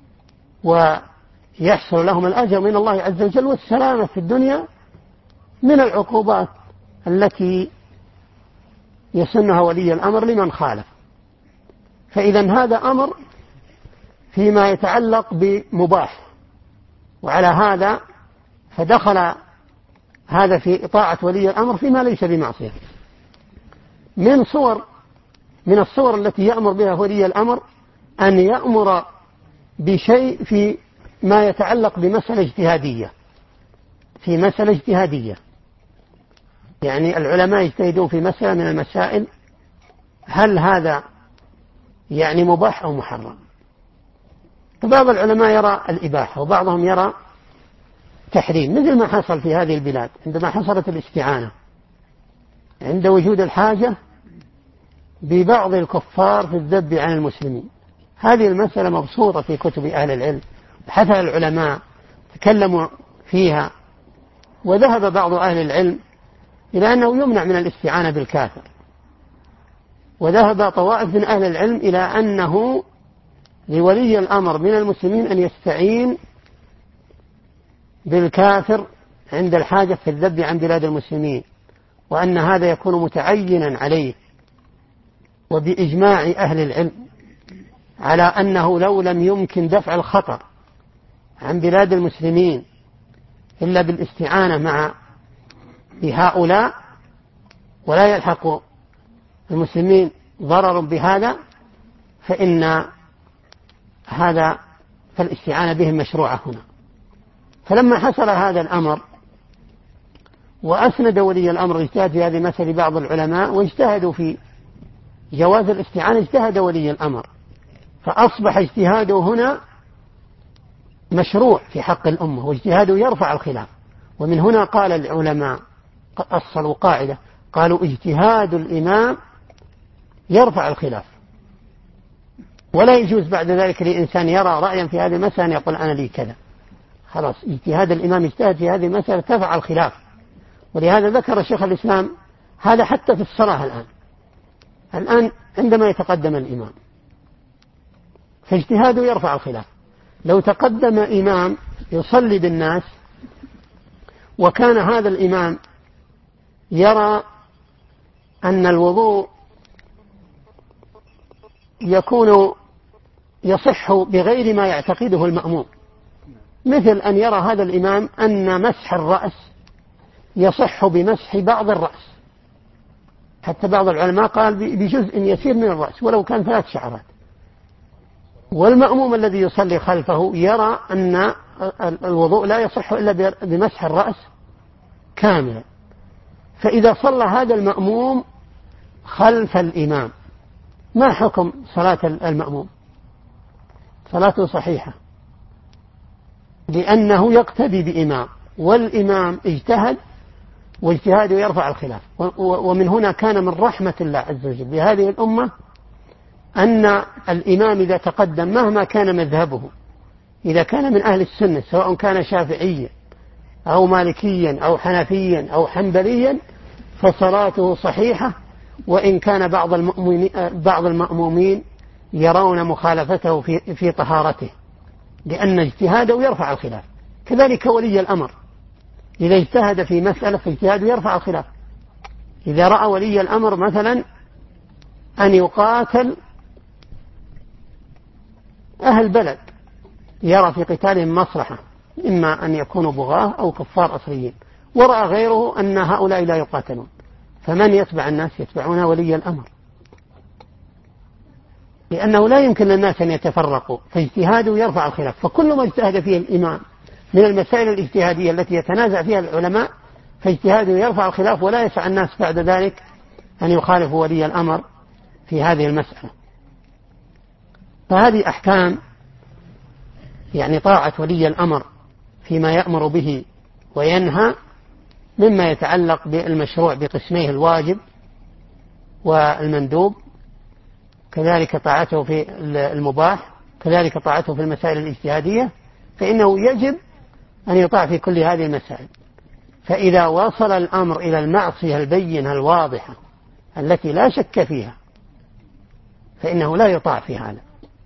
ويحصل لهم الأجر من الله عز وجل والسلامة في الدنيا من العقوبات التي يسنها ولي الأمر لمن خالف. فإذا هذا أمر فيما يتعلق بمباح، وعلى هذا فدخل هذا في طاعة ولي الأمر فيما ليس بمعصية. من صور من الصور التي يأمر بها ولي الأمر أن يأمر بشيء في ما يتعلق بمسألة اجتهادية، في مسألة اجتهادية يعني العلماء يجتهدون في مسألة من المسائل، هل هذا يعني مباح أو محرم؟ بعض العلماء يرى الإباحة، وبعضهم يرى تحريم، مثل ما حصل في هذه البلاد عندما حصلت الاستعانة عند وجود الحاجة ببعض الكفار في الذب عن المسلمين. هذه المسألة مبسوطة في كتب أهل العلم، بحثها العلماء تكلموا فيها، وذهب بعض أهل العلم إلى أنه يمنع من الاستعانة بالكافر، وذهب طوائف من أهل العلم إلى أنه لولي الأمر من المسلمين أن يستعين بالكافر عند الحاجة في الذب عن بلاد المسلمين، وأن هذا يكون متعينا عليه. وبإجماع أهل العلم على أنه لو لم يمكن دفع الخطر عن بلاد المسلمين إلا بالاستعانة مع بهؤلاء، ولا يلحق المسلمين ضرر بهذا، فإن هذا فالاستعانة بهم مشروعة هنا. فلما حصل هذا الأمر وأسند ولي الأمر اجتهاد في هذه المسألة بعض العلماء واجتهدوا في جواز الاستعانة، اجتهد ولي الأمر، فأصبح اجتهاده هنا مشروع في حق الأمة، واجتهاده يرفع الخلاف. ومن هنا قال العلماء أصلوا قاعدة، قالوا اجتهاد الإمام يرفع الخلاف، ولا يجوز بعد ذلك لإنسان يرى رأيا في هذه المسألة يقول أنا لي كذا. خلاص اجتهاد الإمام اجتهد في هذه المسألة ترفع الخلاف. ولهذا ذكر شيخ الإسلام هذا حتى في الصلاة الآن الآن عندما يتقدم الإمام فاجتهاده يرفع الخلاف. لو تقدم إمام يصلي بالناس وكان هذا الإمام يرى أن الوضوء يكون يصح بغير ما يعتقده المأموم، مثل أن يرى هذا الإمام أن مسح الرأس يصح بمسح بعض الرأس، حتى بعض العلماء قال بجزء يسير من الرأس ولو كان ثلاث شعرات، والمأموم الذي يصلي خلفه يرى أن الوضوء لا يصح إلا بمسح الرأس كاملا. فإذا صلى هذا المأموم خلف الإمام ما حكم صلاة المأموم؟ صلاته صحيحة، لأنه يقتدي بإمام، والإمام اجتهد واجتهاده يرفع الخلاف. ومن هنا كان من رحمة الله عز وجل بهذه الأمة أن الإمام إذا تقدم مهما كان مذهبه، إذا كان من أهل السنة سواء كان شافعيا أو مالكيا أو حنفيا أو حنبليا فصلاته صحيحة، وإن كان بعض المأمومين, بعض المأمومين يرون مخالفته في, في طهارته، لأن اجتهاده يرفع الخلاف. كذلك ولي الأمر إذا اجتهد في مسألة فاجتهاده يرفع الخلاف. إذا رأى ولي الأمر مثلا أن يقاتل أهل بلد يرى في قتالهم مصلحة، إما أن يكونوا بغاة أو كفار أصليين، ورأى غيره أن هؤلاء لا يقاتلون، فمن يتبع الناس؟ يتبعون ولي الأمر، لأنه لا يمكن للناس أن يتفرقوا، فاجتهاده يرفع الخلاف. فكل ما اجتهد فيه الإمام من المسائل الاجتهادية التي يتنازع فيها العلماء فاجتهاده يرفع الخلاف، ولا يسع الناس بعد ذلك أن يخالفوا ولي الأمر في هذه المسألة. فهذه أحكام يعني طاعة ولي الأمر فيما يأمر به وينهى، مما يتعلق بالمشروع بقسميه الواجب والمندوب، كذلك طاعته في المباح، كذلك طاعته في المسائل الاجتهادية، فإنه يجب أن يطاع في كل هذه المسائل. فإذا وصل الأمر إلى المعصية البينة الواضحة التي لا شك فيها فإنه لا يطاع في هذا.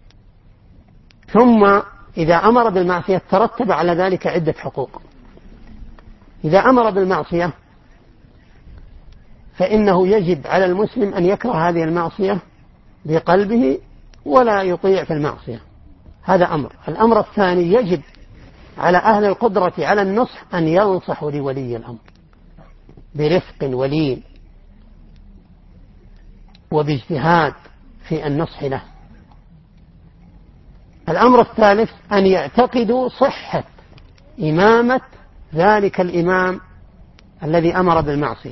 ثم إذا أمر بالمعصية ترتب على ذلك عدة حقوق. إذا أمر بالمعصية فإنه يجب على المسلم أن يكره هذه المعصية بقلبه ولا يطيع في المعصية، هذا أمر. الأمر الثاني يجب على أهل القدرة على النصح أن ينصحوا لولي الأمر برفق ولين وباجتهاد في النصح له. الأمر الثالث أن يعتقدوا صحة إمامة ذلك الإمام الذي أمر بالمعصية،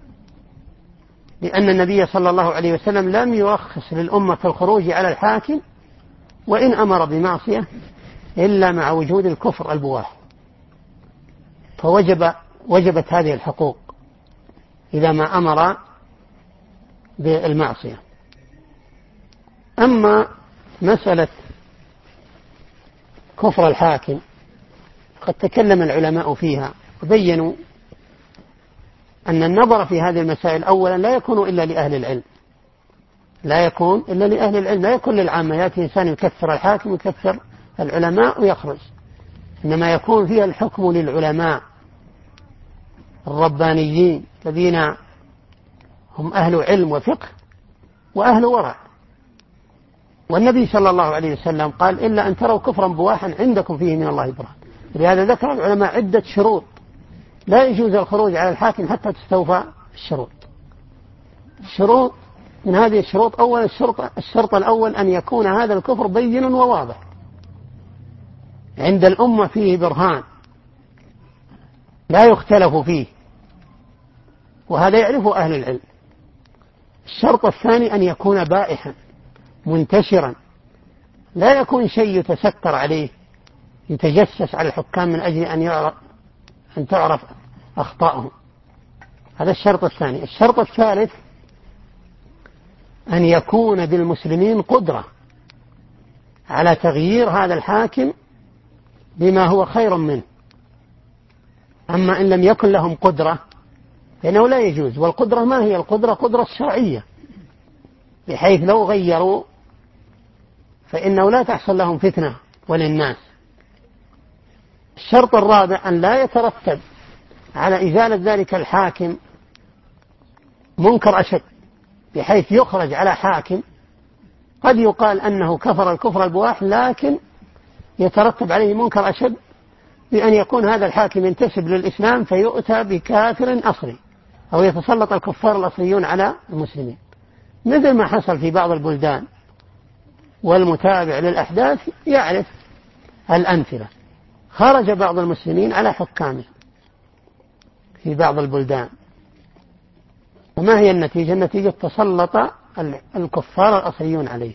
لأن النبي صلى الله عليه وسلم لم يرخص للأمة في الخروج على الحاكم وإن أمر بمعصية إلا مع وجود الكفر البواح. فوجب وجبت هذه الحقوق إذا ما أمر بالمعصية. أما مسألة كفر الحاكم قد تكلم العلماء فيها وبينوا أن النظر في هذه المسائل أولا لا يكون إلا لأهل العلم، لا يكون إلا لأهل العلم، لا يكون للعامة. يأتي إنسان يكفر الحاكم ويكفر العلماء ويخرج، إنما يكون فيها الحكم للعلماء الربانيين الذين هم أهل علم وفقه وأهل ورع. والنبي صلى الله عليه وسلم قال إلا أن تروا كفرا بواحا عندكم فيه من الله برهان. لهذا ذكر العلماء عدة شروط لا يجوز الخروج على الحاكم حتى تستوفى الشروط. الشروط من هذه الشروط أول الشرط, الشرط الأول أن يكون هذا الكفر بين وواضح عند الأمة فيه برهان لا يختلف فيه، وهذا يعرفه أهل العلم. الشرط الثاني أن يكون بائحا منتشرا، لا يكون شيء يتستر عليه يتجسس على الحكام من أجل أن يعرف أن تعرف أخطائهم. هذا الشرط الثاني. الشرط الثالث أن يكون بالمسلمين قدرة على تغيير هذا الحاكم بما هو خير منه. أما إن لم يكن لهم قدرة فإنه لا يجوز. والقدرة ما هي القدرة؟ قدرة الشرعية، بحيث لو غيروا فإنه لا تحصل لهم فتنة وللناس. الشرط الرابع أن لا يترتب على إزالة ذلك الحاكم منكر أشد، بحيث يخرج على حاكم قد يقال أنه كفر الكفر البواح لكن يترتب عليه منكر أشد بأن يكون هذا الحاكم ينتسب للإسلام فيؤتى بكافر أصلي أو يتسلط الكفار الأصليون على المسلمين، مثل ما حصل في بعض البلدان. والمتابع للأحداث يعرف الأمثلة. خرج بعض المسلمين على حكامه في بعض البلدان، وما هي النتيجة؟ النتيجة تسلط الكفار الأصليون عليه.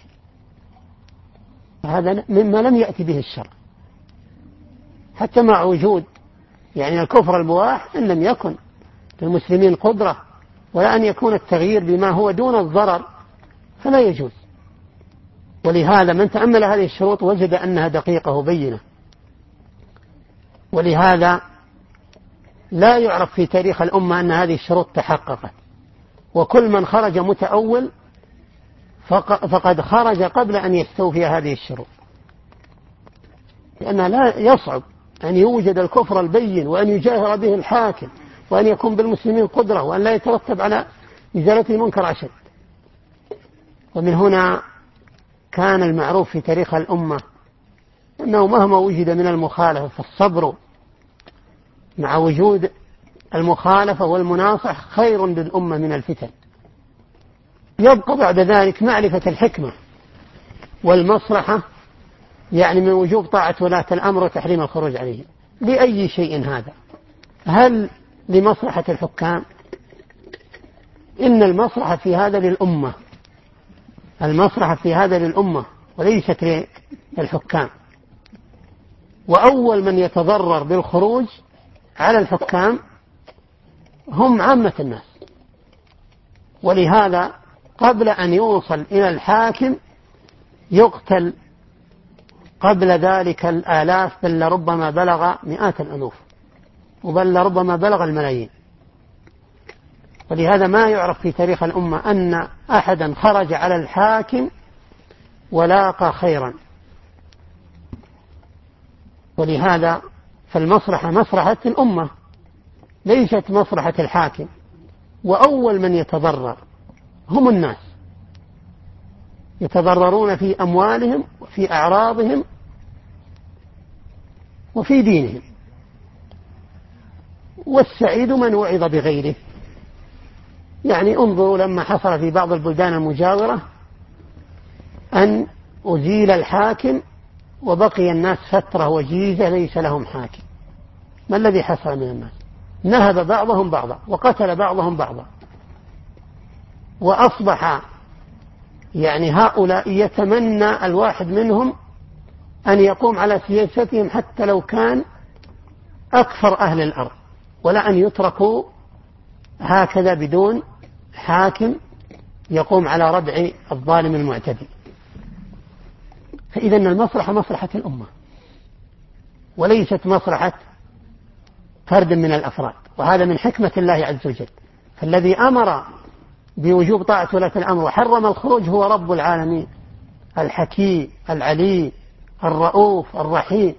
هذا مما لم يأتي به الشرع، حتى مع وجود يعني الكفر البواح إن لم يكن للمسلمين قدرة ولا أن يكون التغيير بما هو دون الضرر فلا يجوز. ولهذا من تأمل هذه الشروط وجد أنها دقيقة وبينة. ولهذا لا يعرف في تاريخ الأمة أن هذه الشروط تحققت، وكل من خرج متأول فقد خرج قبل أن يستوفي هذه الشروط، لأنها لا يصعب أن يوجد الكفر البين وأن يجاهر به الحاكم وأن يكون بالمسلمين قدرة وأن لا يترتب على إزالة المنكر أشد. ومن هنا كان المعروف في تاريخ الأمة أنه مهما وجد من المخالفة فالصبر مع وجود المخالفة والمناصح خير للأمة من الفتن. يبقى بعد ذلك معرفة الحكمة والمصلحة، يعني من وجوب طاعة ولاة الأمر وتحريم الخروج عليهم. لأي شيء هذا؟ هل لمصلحة الحكام؟ إن المصلحة في هذا للأمة، المصلحة في هذا للأمة وليست للحكام. وأول من يتضرر بالخروج على الحكام هم عامة الناس. ولهذا قبل أن يوصل إلى الحاكم يقتل قبل ذلك الآلاف، بل لربما بلغ مئات الألوف، وبل لربما بلغ الملايين. ولهذا ما يعرف في تاريخ الأمة أن أحدا خرج على الحاكم ولاقى خيرا. ولهذا فالمصلحة مصلحة الأمة ليست مصلحة الحاكم. وأول من يتضرر هم الناس، يتضررون في أموالهم وفي أعراضهم وفي دينهم. والسعيد من وعظ بغيره. يعني انظروا لما حصل في بعض البلدان المجاورة أن أزيل الحاكم وبقي الناس فترة وجيزة ليس لهم حاكم، ما الذي حصل من الناس؟ نهب بعضهم بعضا وقتل بعضهم بعضا، وأصبح يعني هؤلاء يتمنى الواحد منهم أن يقوم على سياستهم حتى لو كان أكثر أهل الأرض، ولا أن يتركوا هكذا بدون حاكم يقوم على ردع الظالم المعتدي. فإذا المصلحة مصلحة الأمة وليست مصلحة فرد من الأفراد، وهذا من حكمة الله عز وجل. فالذي أمر بوجوب طاعة ولاة الأمر وحرم الخروج هو رب العالمين الحكيم العليم الرؤوف الرحيم.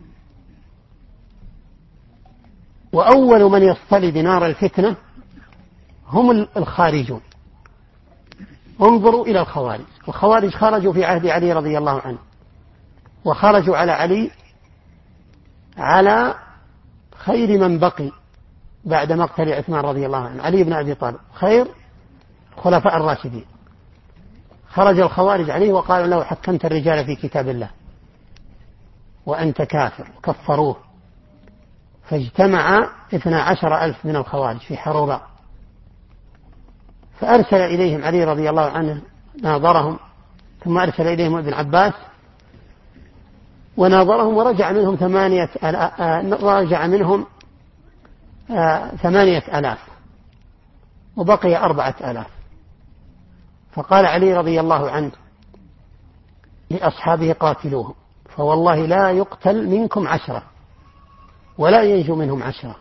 وأول من يصطلي بنار الفتنة هم الخارجون. انظروا إلى الخوارج. الخوارج خرجوا في عهد علي رضي الله عنه، وخرجوا على علي على خير من بقي بعد مقتل عثمان رضي الله عنه، علي بن أبي طالب خير الخلفاء الراشدين. خرج الخوارج عليه وقالوا له حكمت الرجال في كتاب الله وأنت كافر، كفروه. فاجتمع اثنا عشر ألف من الخوارج في حروراء، فأرسل إليهم علي رضي الله عنه ناظرهم، ثم أرسل إليهم ابن عباس وناظرهم، ورجع منهم ثمانية راجع منهم ثمانية آلاف وبقي أربعة آلاف. فقال علي رضي الله عنه لأصحابه قاتلوهم، فوالله لا يقتل منكم عشرة ولا ينجو منهم عشرة.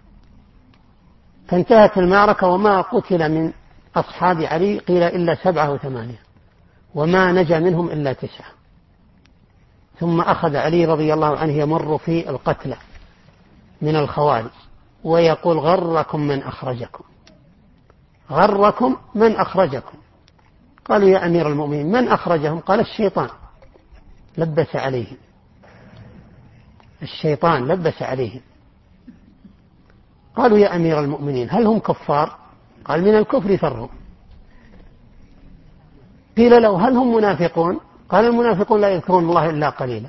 فانتهت المعركة وما قتل من أصحاب علي قيل إلا سبعة وثمانية، وما نجا منهم إلا تسعة. ثم أخذ علي رضي الله عنه يمر في القتلى من الخوارج ويقول غركم من أخرجكم، غركم من أخرجكم. قالوا يا أمير المؤمنين من أخرجهم؟ قال الشيطان لبس عليهم، الشيطان لبس عليهم. قالوا يا أمير المؤمنين هل هم كفار؟ قال من الكفر فروا. قيل له هل هم منافقون؟ قال المنافقون لا يذكرون الله إلا قليلا.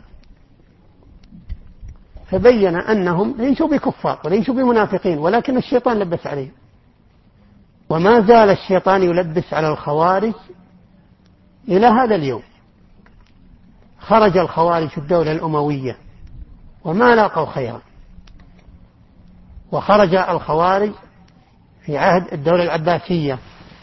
فبين أنهم ليسوا بكفار وليسوا بمنافقين، ولكن الشيطان لبس عليهم. وما زال الشيطان يلبس على الخوارج إلى هذا اليوم. خرج الخوارج في الدولة الأموية وما لاقوا خيرا، وخرج الخوارج في عهد الدولة العباسية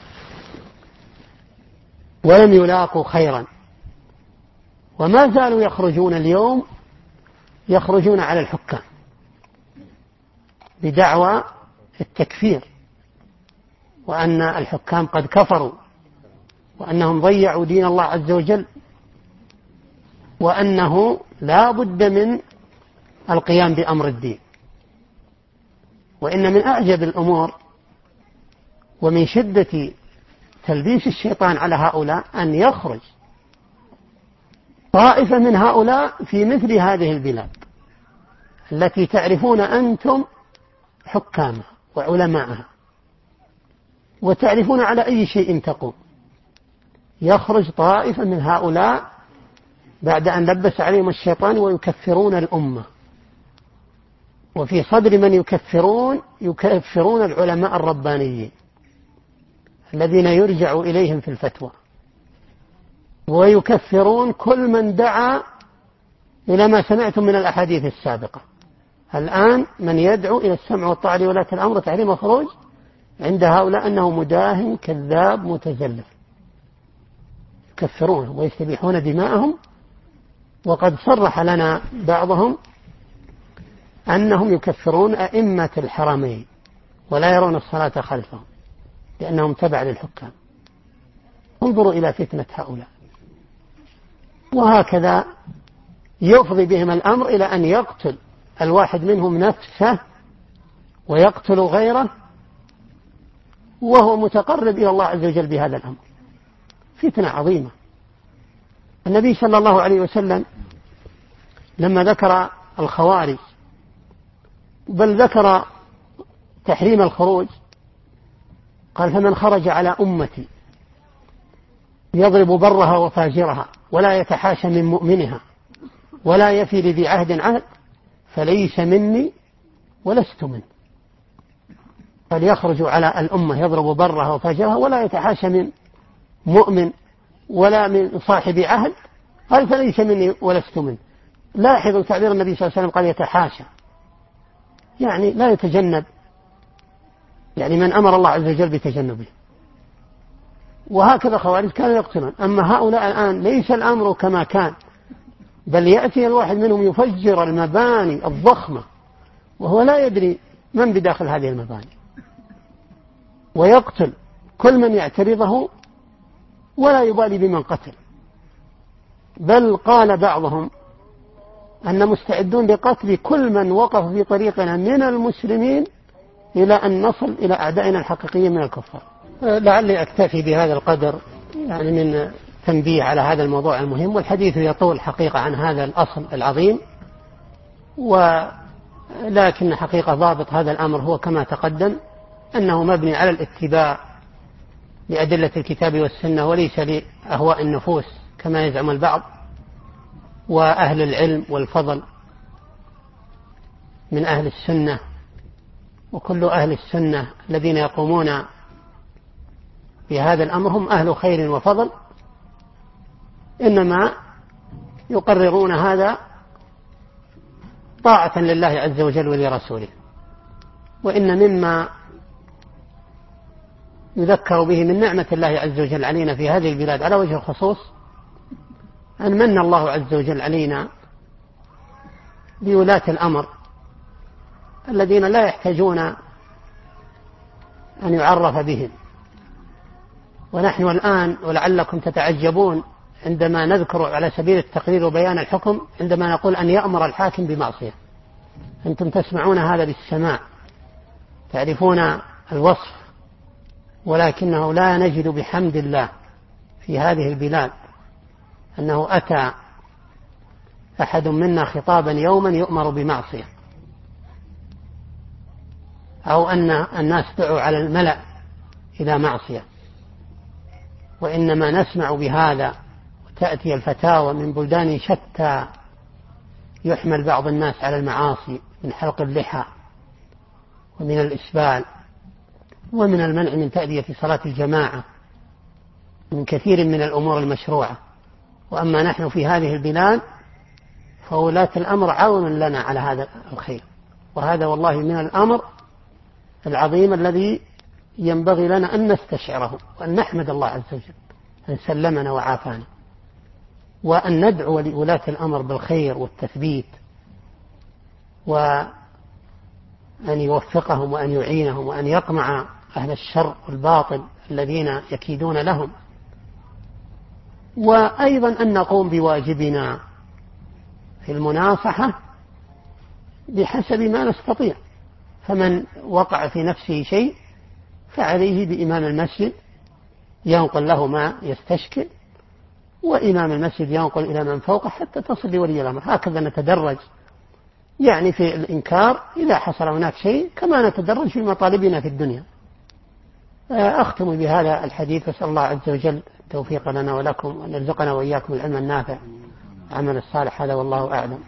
ولم يلاقوا خيرا، وما زالوا يخرجون اليوم، يخرجون على الحكام بدعوى التكفير، وأن الحكام قد كفروا، وأنهم ضيعوا دين الله عز وجل، وأنه لا بد من القيام بأمر الدين. وإن من أعجب الأمور ومن شدة تلبيس الشيطان على هؤلاء أن يخرج طائفة من هؤلاء في مثل هذه البلاد التي تعرفون أنتم حكامها وعلماءها وتعرفون على أي شيء تقوم. يخرج طائفة من هؤلاء بعد أن لبس عليهم الشيطان ويكفرون الأمة، وفي صدر من يكفرون يكفرون العلماء الربانيين الذين يرجع إليهم في الفتوى، ويكفرون كل من دعا إلى ما سمعتم من الأحاديث السابقة. الآن من يدعو إلى السمع والطاعة لولاة الأمر تحريم الخروج عند هؤلاء أنه مداهن كذاب متزلف، يكفرونهم ويستبيحون دماءهم. وقد صرح لنا بعضهم أنهم يكفرون أئمة الحرمين ولا يرون الصلاة خلفهم لأنهم تبع للحكام. انظروا إلى فتنة هؤلاء. وهكذا يفضي بهم الأمر إلى أن يقتل الواحد منهم نفسه ويقتل غيره وهو متقرب إلى الله عز وجل بهذا الأمر. فتنة عظيمة. النبي صلى الله عليه وسلم لما ذكر الخوارج بل ذكر تحريم الخروج قال فمن خرج على أمتي يضرب برها وفاجرها ولا يتحاشى من مؤمنها ولا يفي لذي عهد عهد فليس مني ولست منه. فليخرج على الأمة يضرب برها وفاجرها ولا يتحاشى من مؤمن ولا من صاحب عهد، قال فليس مني ولست منه. لاحظوا تعبير النبي صلى الله عليه وسلم قال يتحاشى، يعني لا يتجنب، يعني من أمر الله عز وجل بتجنبه. وهكذا خوارج كانوا يقتلون. أما هؤلاء الآن ليس الأمر كما كان بل يأتي الواحد منهم يفجر المباني الضخمة وهو لا يدري من بداخل هذه المباني، ويقتل كل من يعترضه ولا يبالي بمن قتل. بل قال بعضهم أن مستعدون لقتل كل من وقف في طريقنا من المسلمين إلى أن نصل إلى أعدائنا الحقيقيين من الكفار. لعلي أكتفي بهذا القدر يعني من تنبيه على هذا الموضوع المهم، والحديث يطول حقيقة عن هذا الأصل العظيم، ولكن حقيقة ضابط هذا الأمر هو كما تقدم أنه مبني على الاتباع لأدلة الكتاب والسنة وليس لأهواء النفوس كما يزعم البعض. وأهل العلم والفضل من أهل السنة، وكل أهل السنة الذين يقومون بهذا الأمر هم أهل خير وفضل، إنما يقررون هذا طاعة لله عز وجل ولرسوله. وإن مما يذكر به من نعمة الله عز وجل علينا في هذه البلاد على وجه الخصوص أن من الله عز وجل علينا بولاة الأمر الذين لا يحتاجون أن يعرف بهم. ونحن الآن ولعلكم تتعجبون عندما نذكر على سبيل التقرير وبيان الحكم عندما نقول أن يأمر الحاكم بمعصية، أنتم تسمعون هذا بالسماع، تعرفون الوصف، ولكنه لا نجد بحمد الله في هذه البلاد أنه أتى أحد منا خطابا يوما يؤمر بمعصية، أو أن الناس دعوا على الملأ إلى معصية. وإنما نسمع بهذا، وتأتي الفتاوى من بلدان شتى يحمل بعض الناس على المعاصي من حلق اللحى ومن الإسبال ومن المنع من تأدية صلاة الجماعة من كثير من الأمور المشروعة. وأما نحن في هذه البلاد فولاة الأمر عون لنا على هذا الخير، وهذا والله من الأمر العظيم الذي ينبغي لنا أن نستشعره وأن نحمد الله عز وجل أن سلمنا وعافانا، وأن ندعو لولاة الأمر بالخير والتثبيت، وأن يوفقهم وأن يعينهم وأن يقمع أهل الشر والباطل الذين يكيدون لهم. وأيضا أن نقوم بواجبنا في المناصحة بحسب ما نستطيع، فمن وقع في نفسه شيء فعليه بإمام المسجد ينقل له ما يستشكل، وإمام المسجد ينقل إلى من فوقه حتى تصل لولي الأمر. هكذا نتدرج يعني في الإنكار إذا حصل هناك شيء، كما نتدرج في مطالبنا في الدنيا. أختم بهذا الحديث، وأسأل الله عز وجل التوفيق لنا ولكم، وأن يرزقنا وإياكم العلم النافع عمل الصالح. هذا والله أعلم.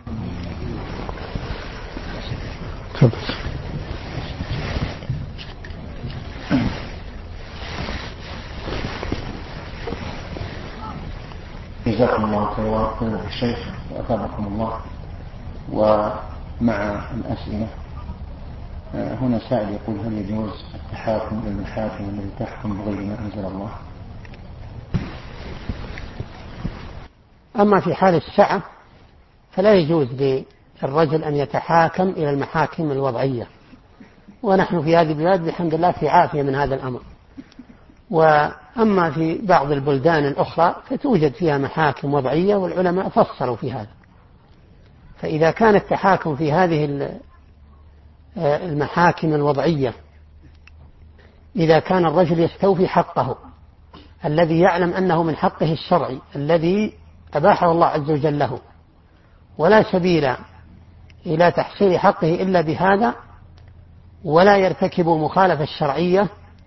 جزاكم الله خيرا الشيخ وأثابكم الله. ومع الأسئلة هنا سائل يقول: هل يجوز التحاكم إلى المحاكم التي تحكم بغير ما أنزل الله؟ أما في حال السعة فلا يجوز للرجل أن يتحاكم إلى المحاكم الوضعية، ونحن في هذه البلاد بحمد الله في عافية من هذا الأمر. وأما في بعض البلدان الأخرى فتوجد فيها محاكم وضعية، والعلماء فصلوا في هذا. فإذا كان التحاكم في هذه المحاكم الوضعية إذا كان الرجل يستوفي حقه الذي يعلم أنه من حقه الشرعي الذي أباحه الله عز وجل له، ولا سبيل إلى تحصيل حقه إلا بهذا، ولا يرتكب مخالفة الشرعية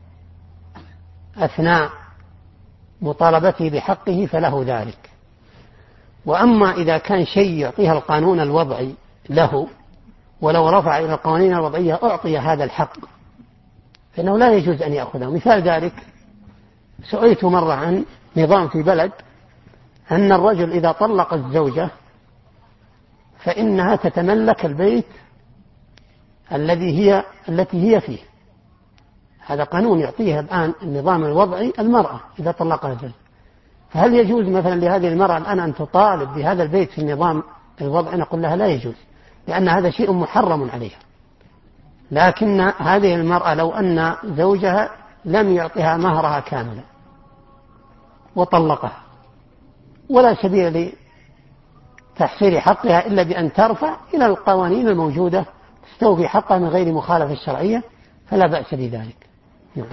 أثناء مطالبته بحقه، فله ذلك. وأما إذا كان شيء يعطيها القانون الوضعي له، ولو رفع إلى القوانين الوضعية أعطي هذا الحق، فإنه لا يجوز أن يأخذه. مثال ذلك سئلت مرة عن نظام في بلد أن الرجل إذا طلق الزوجة فإنها تتملك البيت الذي هي التي هي فيه. هذا قانون يعطيها الآن النظام الوضعي المرأة إذا طلقها الزوج، فهل يجوز مثلا لهذه المرأة الآن أن تطالب بهذا البيت في النظام الوضعي؟ نقول لها لا يجوز، لأن هذا شيء محرم عليها. لكن هذه المرأة لو أن زوجها لم يعطها مهرها كاملا وطلقها، ولا سبيل لتحصيل حقها إلا بأن ترفع إلى القوانين الموجودة تستوفي حقها من غير مخالفة الشرعية، فلا بأس بذلك. نعم.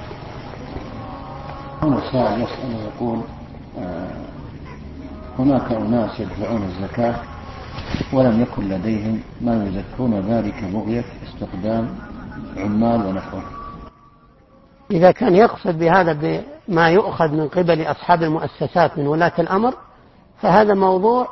هنا سائل يسأل ويقول آه هناك أناس يدفعون الزكاة ولم يكن لديهم ما يزكون ذلك بغية استخدام عمال ونحوه. إذا كان يقصد بهذا بما يؤخذ من قبل أصحاب المؤسسات من ولاة الأمر، فهذا موضوع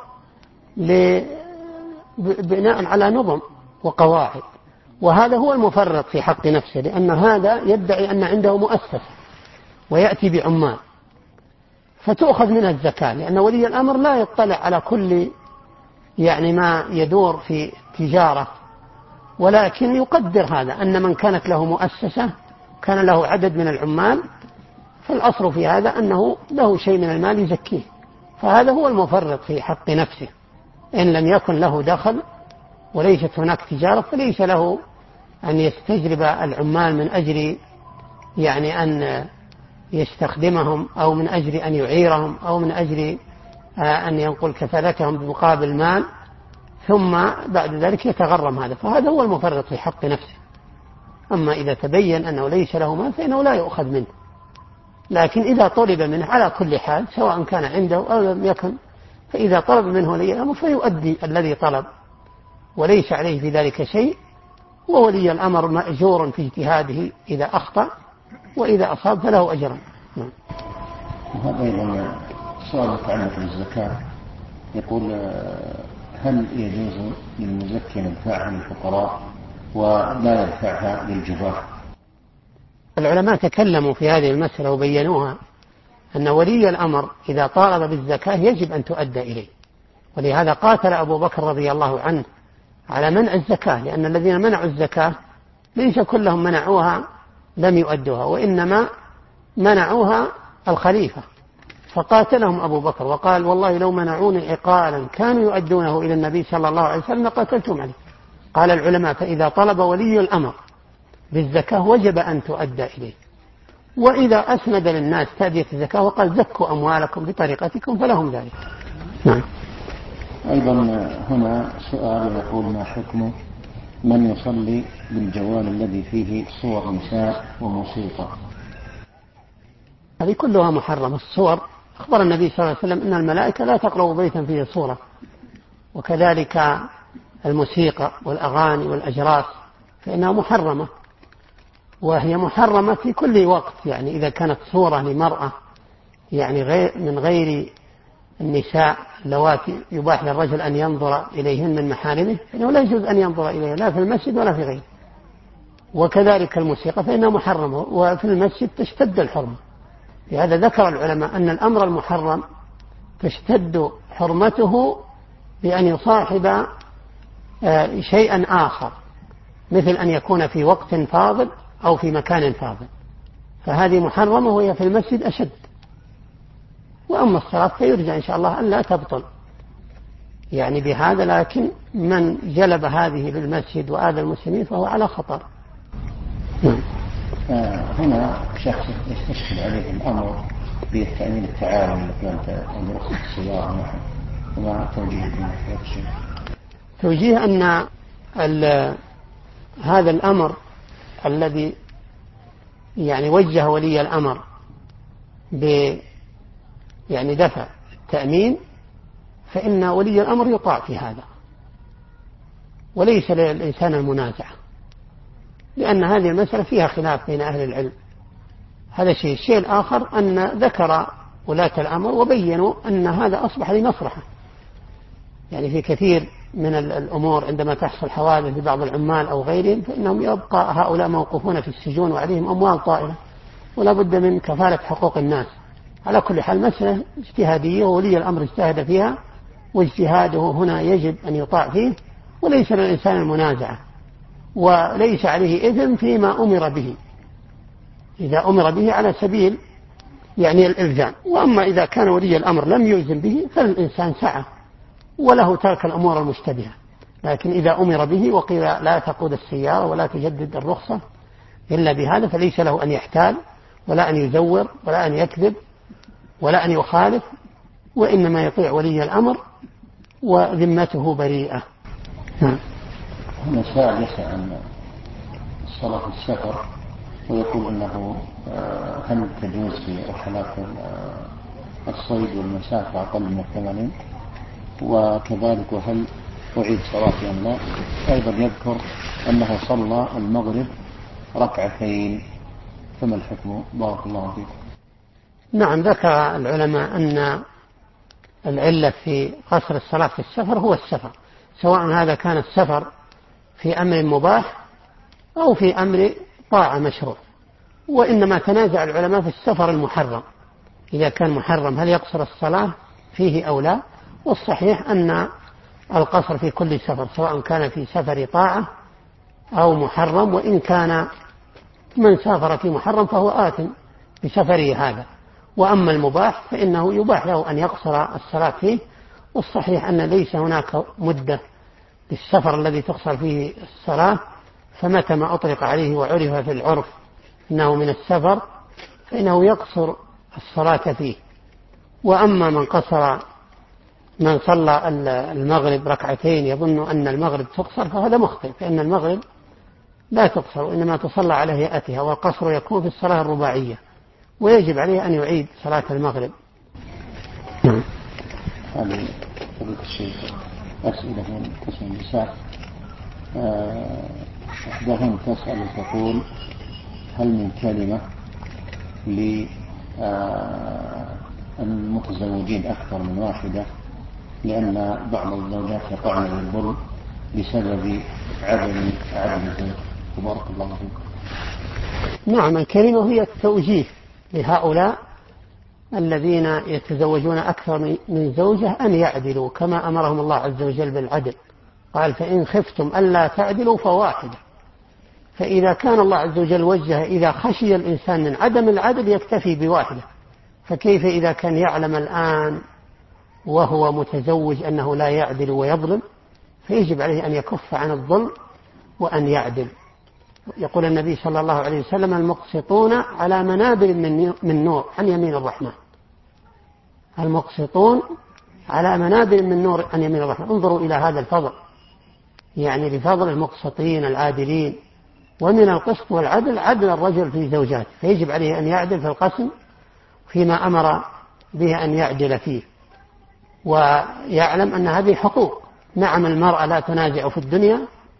بناء على نظم وقواعد، وهذا هو المفرط في حق نفسه، لأن هذا يدعي أن عنده مؤسسة ويأتي بعمال فتؤخذ منها الزكاة، لأن ولي الأمر لا يطلع على كل يعني ما يدور في تجارة، ولكن يقدر هذا أن من كانت له مؤسسة كان له عدد من العمال، فالأصل في هذا أنه له شيء من المال يزكيه، فهذا هو المفرط في حق نفسه. إن لم يكن له دخل وليست هناك تجارة فليس له أن يستجلب العمال من أجل يعني أن يستخدمهم أو من أجل أن يعيرهم أو من أجل أن ينقل كفالتهم بمقابل مال ثم بعد ذلك يتغرم هذا، فهذا هو المفرط في حق نفسه. أما إذا تبين أنه ليس له مال فإنه لا يؤخذ منه، لكن إذا طلب منه على كل حال سواء كان عنده أو لم يكن، فإذا طلب منه ولي الأمر فيؤدي الذي طلب وليس عليه في ذلك شيء، وولي الأمر مأجور في اجتهاده إذا أخطأ، وإذا أصاب فله أجرا. نعم. وهذا أيضا سؤال يتعلق بالزكاة، يقول هل يجوز للمزكي أن يدفعها للفقراء ولا يدفعها للجبار؟ العلماء تكلموا في هذه المسألة وبينوها أن ولي الأمر إذا طالب بالزكاة يجب أن تؤدى إليه، ولهذا قاتل أبو بكر رضي الله عنه على منع الزكاة، لأن الذين منعوا الزكاة ليس كلهم منعوها لم يؤدوها، وإنما منعوها الخليفة، فقاتلهم أبو بكر وقال والله لو منعوني عقالا كانوا يؤدونه إلى النبي صلى الله عليه وسلم قاتلتم عليه. قال العلماء فإذا طلب ولي الأمر بالزكاة وجب أن تؤدى إليه، وإذا أسند للناس تأدية الزكاة وقال زكوا أموالكم بطريقتكم فلهم ذلك. نعم. أيضا هنا سؤال يقول ما حكم من يصلي بالجوال الذي فيه صور نساء وموسيقى؟ هذه كلها محرم. الصور أخبر النبي صلى الله عليه وسلم أن الملائكة لا تقرب بيتا فيه صورة، وكذلك الموسيقى والأغاني والأجراس فإنها محرمة، وهي محرمة في كل وقت، يعني إذا كانت صورة لمرأة يعني غير من غير النساء اللواتي يباح للرجل أن ينظر إليهن من محارمه فإنه لا يجوز أن ينظر إليها لا في المسجد ولا في غيره، وكذلك الموسيقى فإنها محرمة، وفي المسجد تشتد الحرمة. لهذا ذكر العلماء أن الأمر المحرم تشتد حرمته بأن يصاحب شيئا آخر، مثل أن يكون في وقت فاضل أو في مكان فاضل، فهذه محرمة وهي في المسجد أشد. وأما الصلاة فيرجى إن شاء الله أن لا تبطل يعني بهذا، لكن من جلب هذه للمسجد وآذى المسلمين فهو على خطر. هنا شخص يستشكل عليه الأمر بالتأمين التعاوني مثل رخصة السيارة، وما توجيهكم في هذا الشيء؟ توجيه أن هذا الأمر الذي يعني وجه ولي الأمر ب يعني دفع التأمين، فإن ولي الأمر يطاع في هذا وليس للإنسان المنازعة، لأن هذه المسألة فيها خلاف بين أهل العلم. هذا شيء. الشيء الآخر أن ذكر ولاة الأمر وبينوا أن هذا أصبح لمصلحة، يعني في كثير من الأمور عندما تحصل حوادث لبعض العمال أو غيرهم فإنهم يبقى هؤلاء موقوفون في السجون وعليهم أموال طائلة، ولا بد من كفالة حقوق الناس. على كل حال مسألة اجتهادية وولي الأمر اجتهد فيها، واجتهاده هنا يجب أن يطاع فيه، وليس للإنسان المنازعة، وليس عليه إثم فيما أمر به إذا أمر به على سبيل يعني الإلزام. وأما إذا كان ولي الأمر لم يلزم به فالإنسان سعى وله ترك الأمور المشتبهة. لكن إذا أمر به وقيل لا تقود السيارة ولا تجدد الرخصة إلا بهذا فليس له أن يحتال ولا أن يزور ولا أن يكذب ولا أن يخالف، وإنما يطيع ولي الأمر وذمته بريئة. هنا سائل يسأل عن الصلاة في السفر ويقول أنه هل تجوز في رحلات الصيد والمسافة أقل من الثمانين، وكذلك وهل أعيد صلاة أم لا. أيضا يذكر أنه صلى المغرب ركعتين، فما الحكم؟ بارك الله فيكم. نعم، ذكر العلماء أن العلة في قصر الصلاة في السفر هو السفر، سواء هذا كان السفر في أمر مباح أو في أمر طاعة مشروع. وإنما تنازع العلماء في السفر المحرم، إذا كان محرم هل يقصر الصلاة فيه أو لا. والصحيح أن القصر في كل سفر سواء كان في سفر طاعة أو محرم، وإن كان من سافر في محرم فهو آثم بسفره هذا. وأما المباح فإنه يباح له أن يقصر الصلاة فيه. والصحيح أن ليس هناك مدة للسفر الذي تقصر فيه الصلاة، فمتى ما أطلق عليه وعرف في العرف أنه من السفر فإنه يقصر الصلاة فيه. وأما من قصر من صلى المغرب ركعتين يظن أن المغرب تقصر فهذا مخطئ، فإن المغرب لا تقصر وإنما تصلى على هيئتها، والقصر يكون في الصلاة الرباعية، ويجب عليه أن يعيد صلاة المغرب. هذه فضيلة الشيخ أسئلة من قسم النساء. إحداهن تسأل وتقول هل من كلمة للمتزوجين أكثر من واحدة، لأن بعض الزوجات يقعن بالظلم بسبب عدم عدم الزوج. تبارك الله فيكم. نعم، الكلمة هي التوجيه لهؤلاء الذين يتزوجون أكثر من زوجة أن يعدلوا كما أمرهم الله عز وجل بالعدل. قال فإن خفتم ألا تعدلوا فواحدة. فإذا كان الله عز وجل وجه إذا خشي الإنسان من عدم العدل يكتفي بواحدة، فكيف إذا كان يعلم الآن وهو متزوج أنه لا يعدل ويظلم؟ فيجب عليه أن يكف عن الظلم وأن يعدل. يقول النبي صلى الله عليه وسلم المقسطون على منابر من نور عن يمين الرحمن. المقسطون على منابر من نور عن يمين الرحمن. انظروا إلى هذا الفضل، يعني بفضل المقسطين العادلين. ومن القسط والعدل عدل الرجل في زوجاته، فيجب عليه أن يعدل في القسم فيما أمر به أن يعدل فيه، ويعلم أن هذه حقوق. نعم، المرأة لا تنازع في الدنيا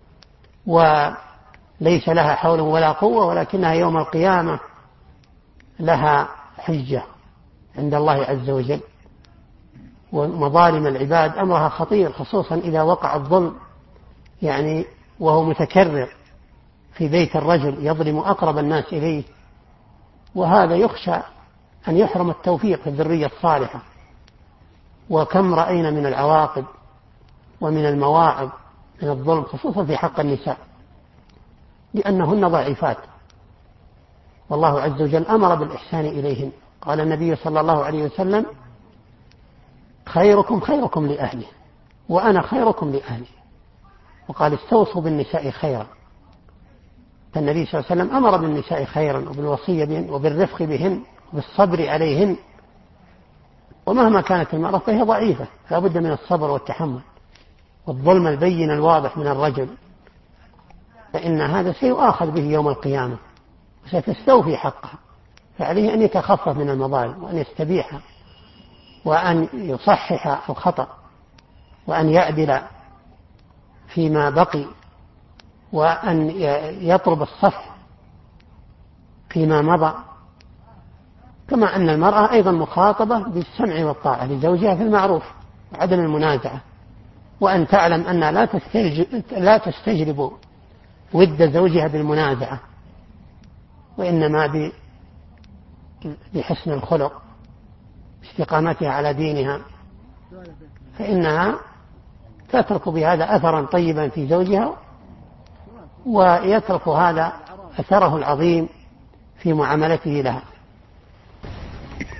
وليس لها حول ولا قوة، ولكنها يوم القيامة لها حجة عند الله عز وجل. ومظالم العباد أمرها خطير، خصوصا إذا وقع الظلم يعني وهو متكرر في بيت الرجل يظلم أقرب الناس إليه، وهذا يخشى أن يحرم التوفيق في الذرية الصالحة. وكم رأينا من العواقب ومن المواعظ من الظلم خصوصا في حق النساء لأنهن ضعيفات، والله عز وجل أمر بالإحسان إليهن. قال النبي صلى الله عليه وسلم خيركم خيركم لأهله وأنا خيركم لأهلي. وقال استوصوا بالنساء خيرا. فالنبي صلى الله عليه وسلم أمر بالنساء خيرا وبالوصية بهن وبالرفق بهن وبالصبر عليهن. ومهما كانت المرأة فهي ضعيفة، لا بد من الصبر والتحمل. والظلم البين الواضح من الرجل فإن هذا سيؤاخذ به يوم القيامة وستستوفي حقها. فعليه أن يتخفف من المظالم وأن يستبيحها وأن يصحح الخطأ وأن يعدل فيما بقي وأن يطلب الصفح فيما مضى. كما أن المرأة أيضا مخاطبة بالسمع والطاعة لزوجها في المعروف وعدم المنازعة، وأن تعلم أن لا تستجلب, لا تستجلب ود زوجها بالمنازعة، وإنما بحسن الخلق استقامتها على دينها، فإنها تترك بهذا أثرا طيبا في زوجها ويترك هذا أثره العظيم في معاملته لها.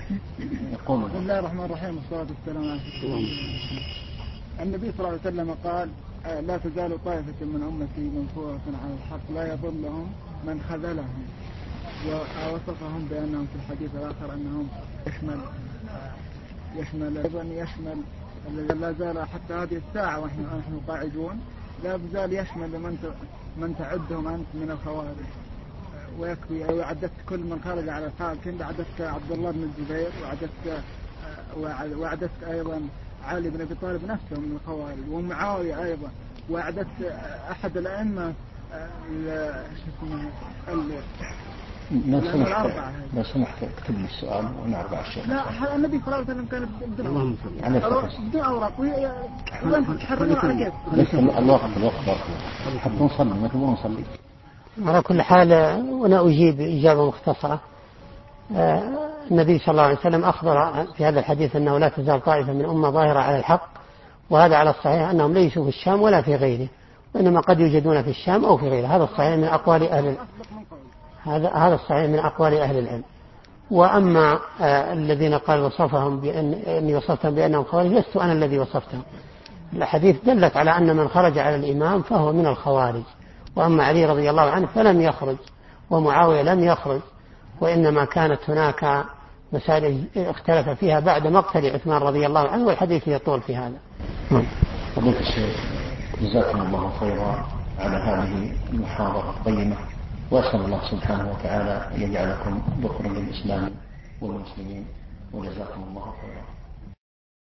قوم. بسم الله الرحمن الرحيم والصلاة والسلام على رسول الله. النبي صلى الله عليه وسلم قال لا تزال طائفة من أمتي منصورة على الحق لا يضلهم من خذلهم، ووصفهم بأنهم في الحديث الآخر أنهم يشمل يشمل أيضا يشمل لا زال حتى هذه الساعة ونحن قاعدون لا بزال يشمل من من تعدهم أنت من الخوارج، ويكفي أو عدت كل من خرج على الحاكم، عدت عبد الله بن الزبير وعدت وعدت أيضا علي بن أبي طالب نفسه من الخوارج، ومعاوية أيضا، وعدت أحد الأئمة ما سمحت ما سمحت اكتب لي السؤال وانا اربع اشياء. لا النبي صلى الله عليه وسلم كان بدون اوراق بدون اوراق وانتم تحرمون على كيف. ليس الوقت الوقت حتى نصلي ما تبغون نصلي. على كل حال وانا اجيب اجابه مختصره. النبي صلى الله عليه وسلم اخبر في هذا الحديث انه لا تزال طائفه من امه ظاهره على الحق، وهذا على الصحيح انهم ليسوا في الشام ولا في غيره، وانما قد يوجدون في الشام او في غيره. هذا الصحيح من اقوال اهل هذا هذا الصحيح من أقوال أهل العلم. وأما آه الذين قال وصفهم بأن أني وصفتهم بأنهم خوارج، لست أنا الذي وصفتهم. الحديث دلت على أن من خرج على الإمام فهو من الخوارج، وأما علي رضي الله عنه فلم يخرج، ومعاوية لم يخرج، وإنما كانت هناك مسائل اختلف فيها بعد مقتل عثمان رضي الله عنه، والحديث يطول في هذا. فضيلة الشيخ جزاكم الله خيرا على هذه المحاضرة القيمة، وأسأل الله سبحانه وتعالى أن يجعلكم ذخرا للإسلام والمسلمين، وجزاكم الله خيرا.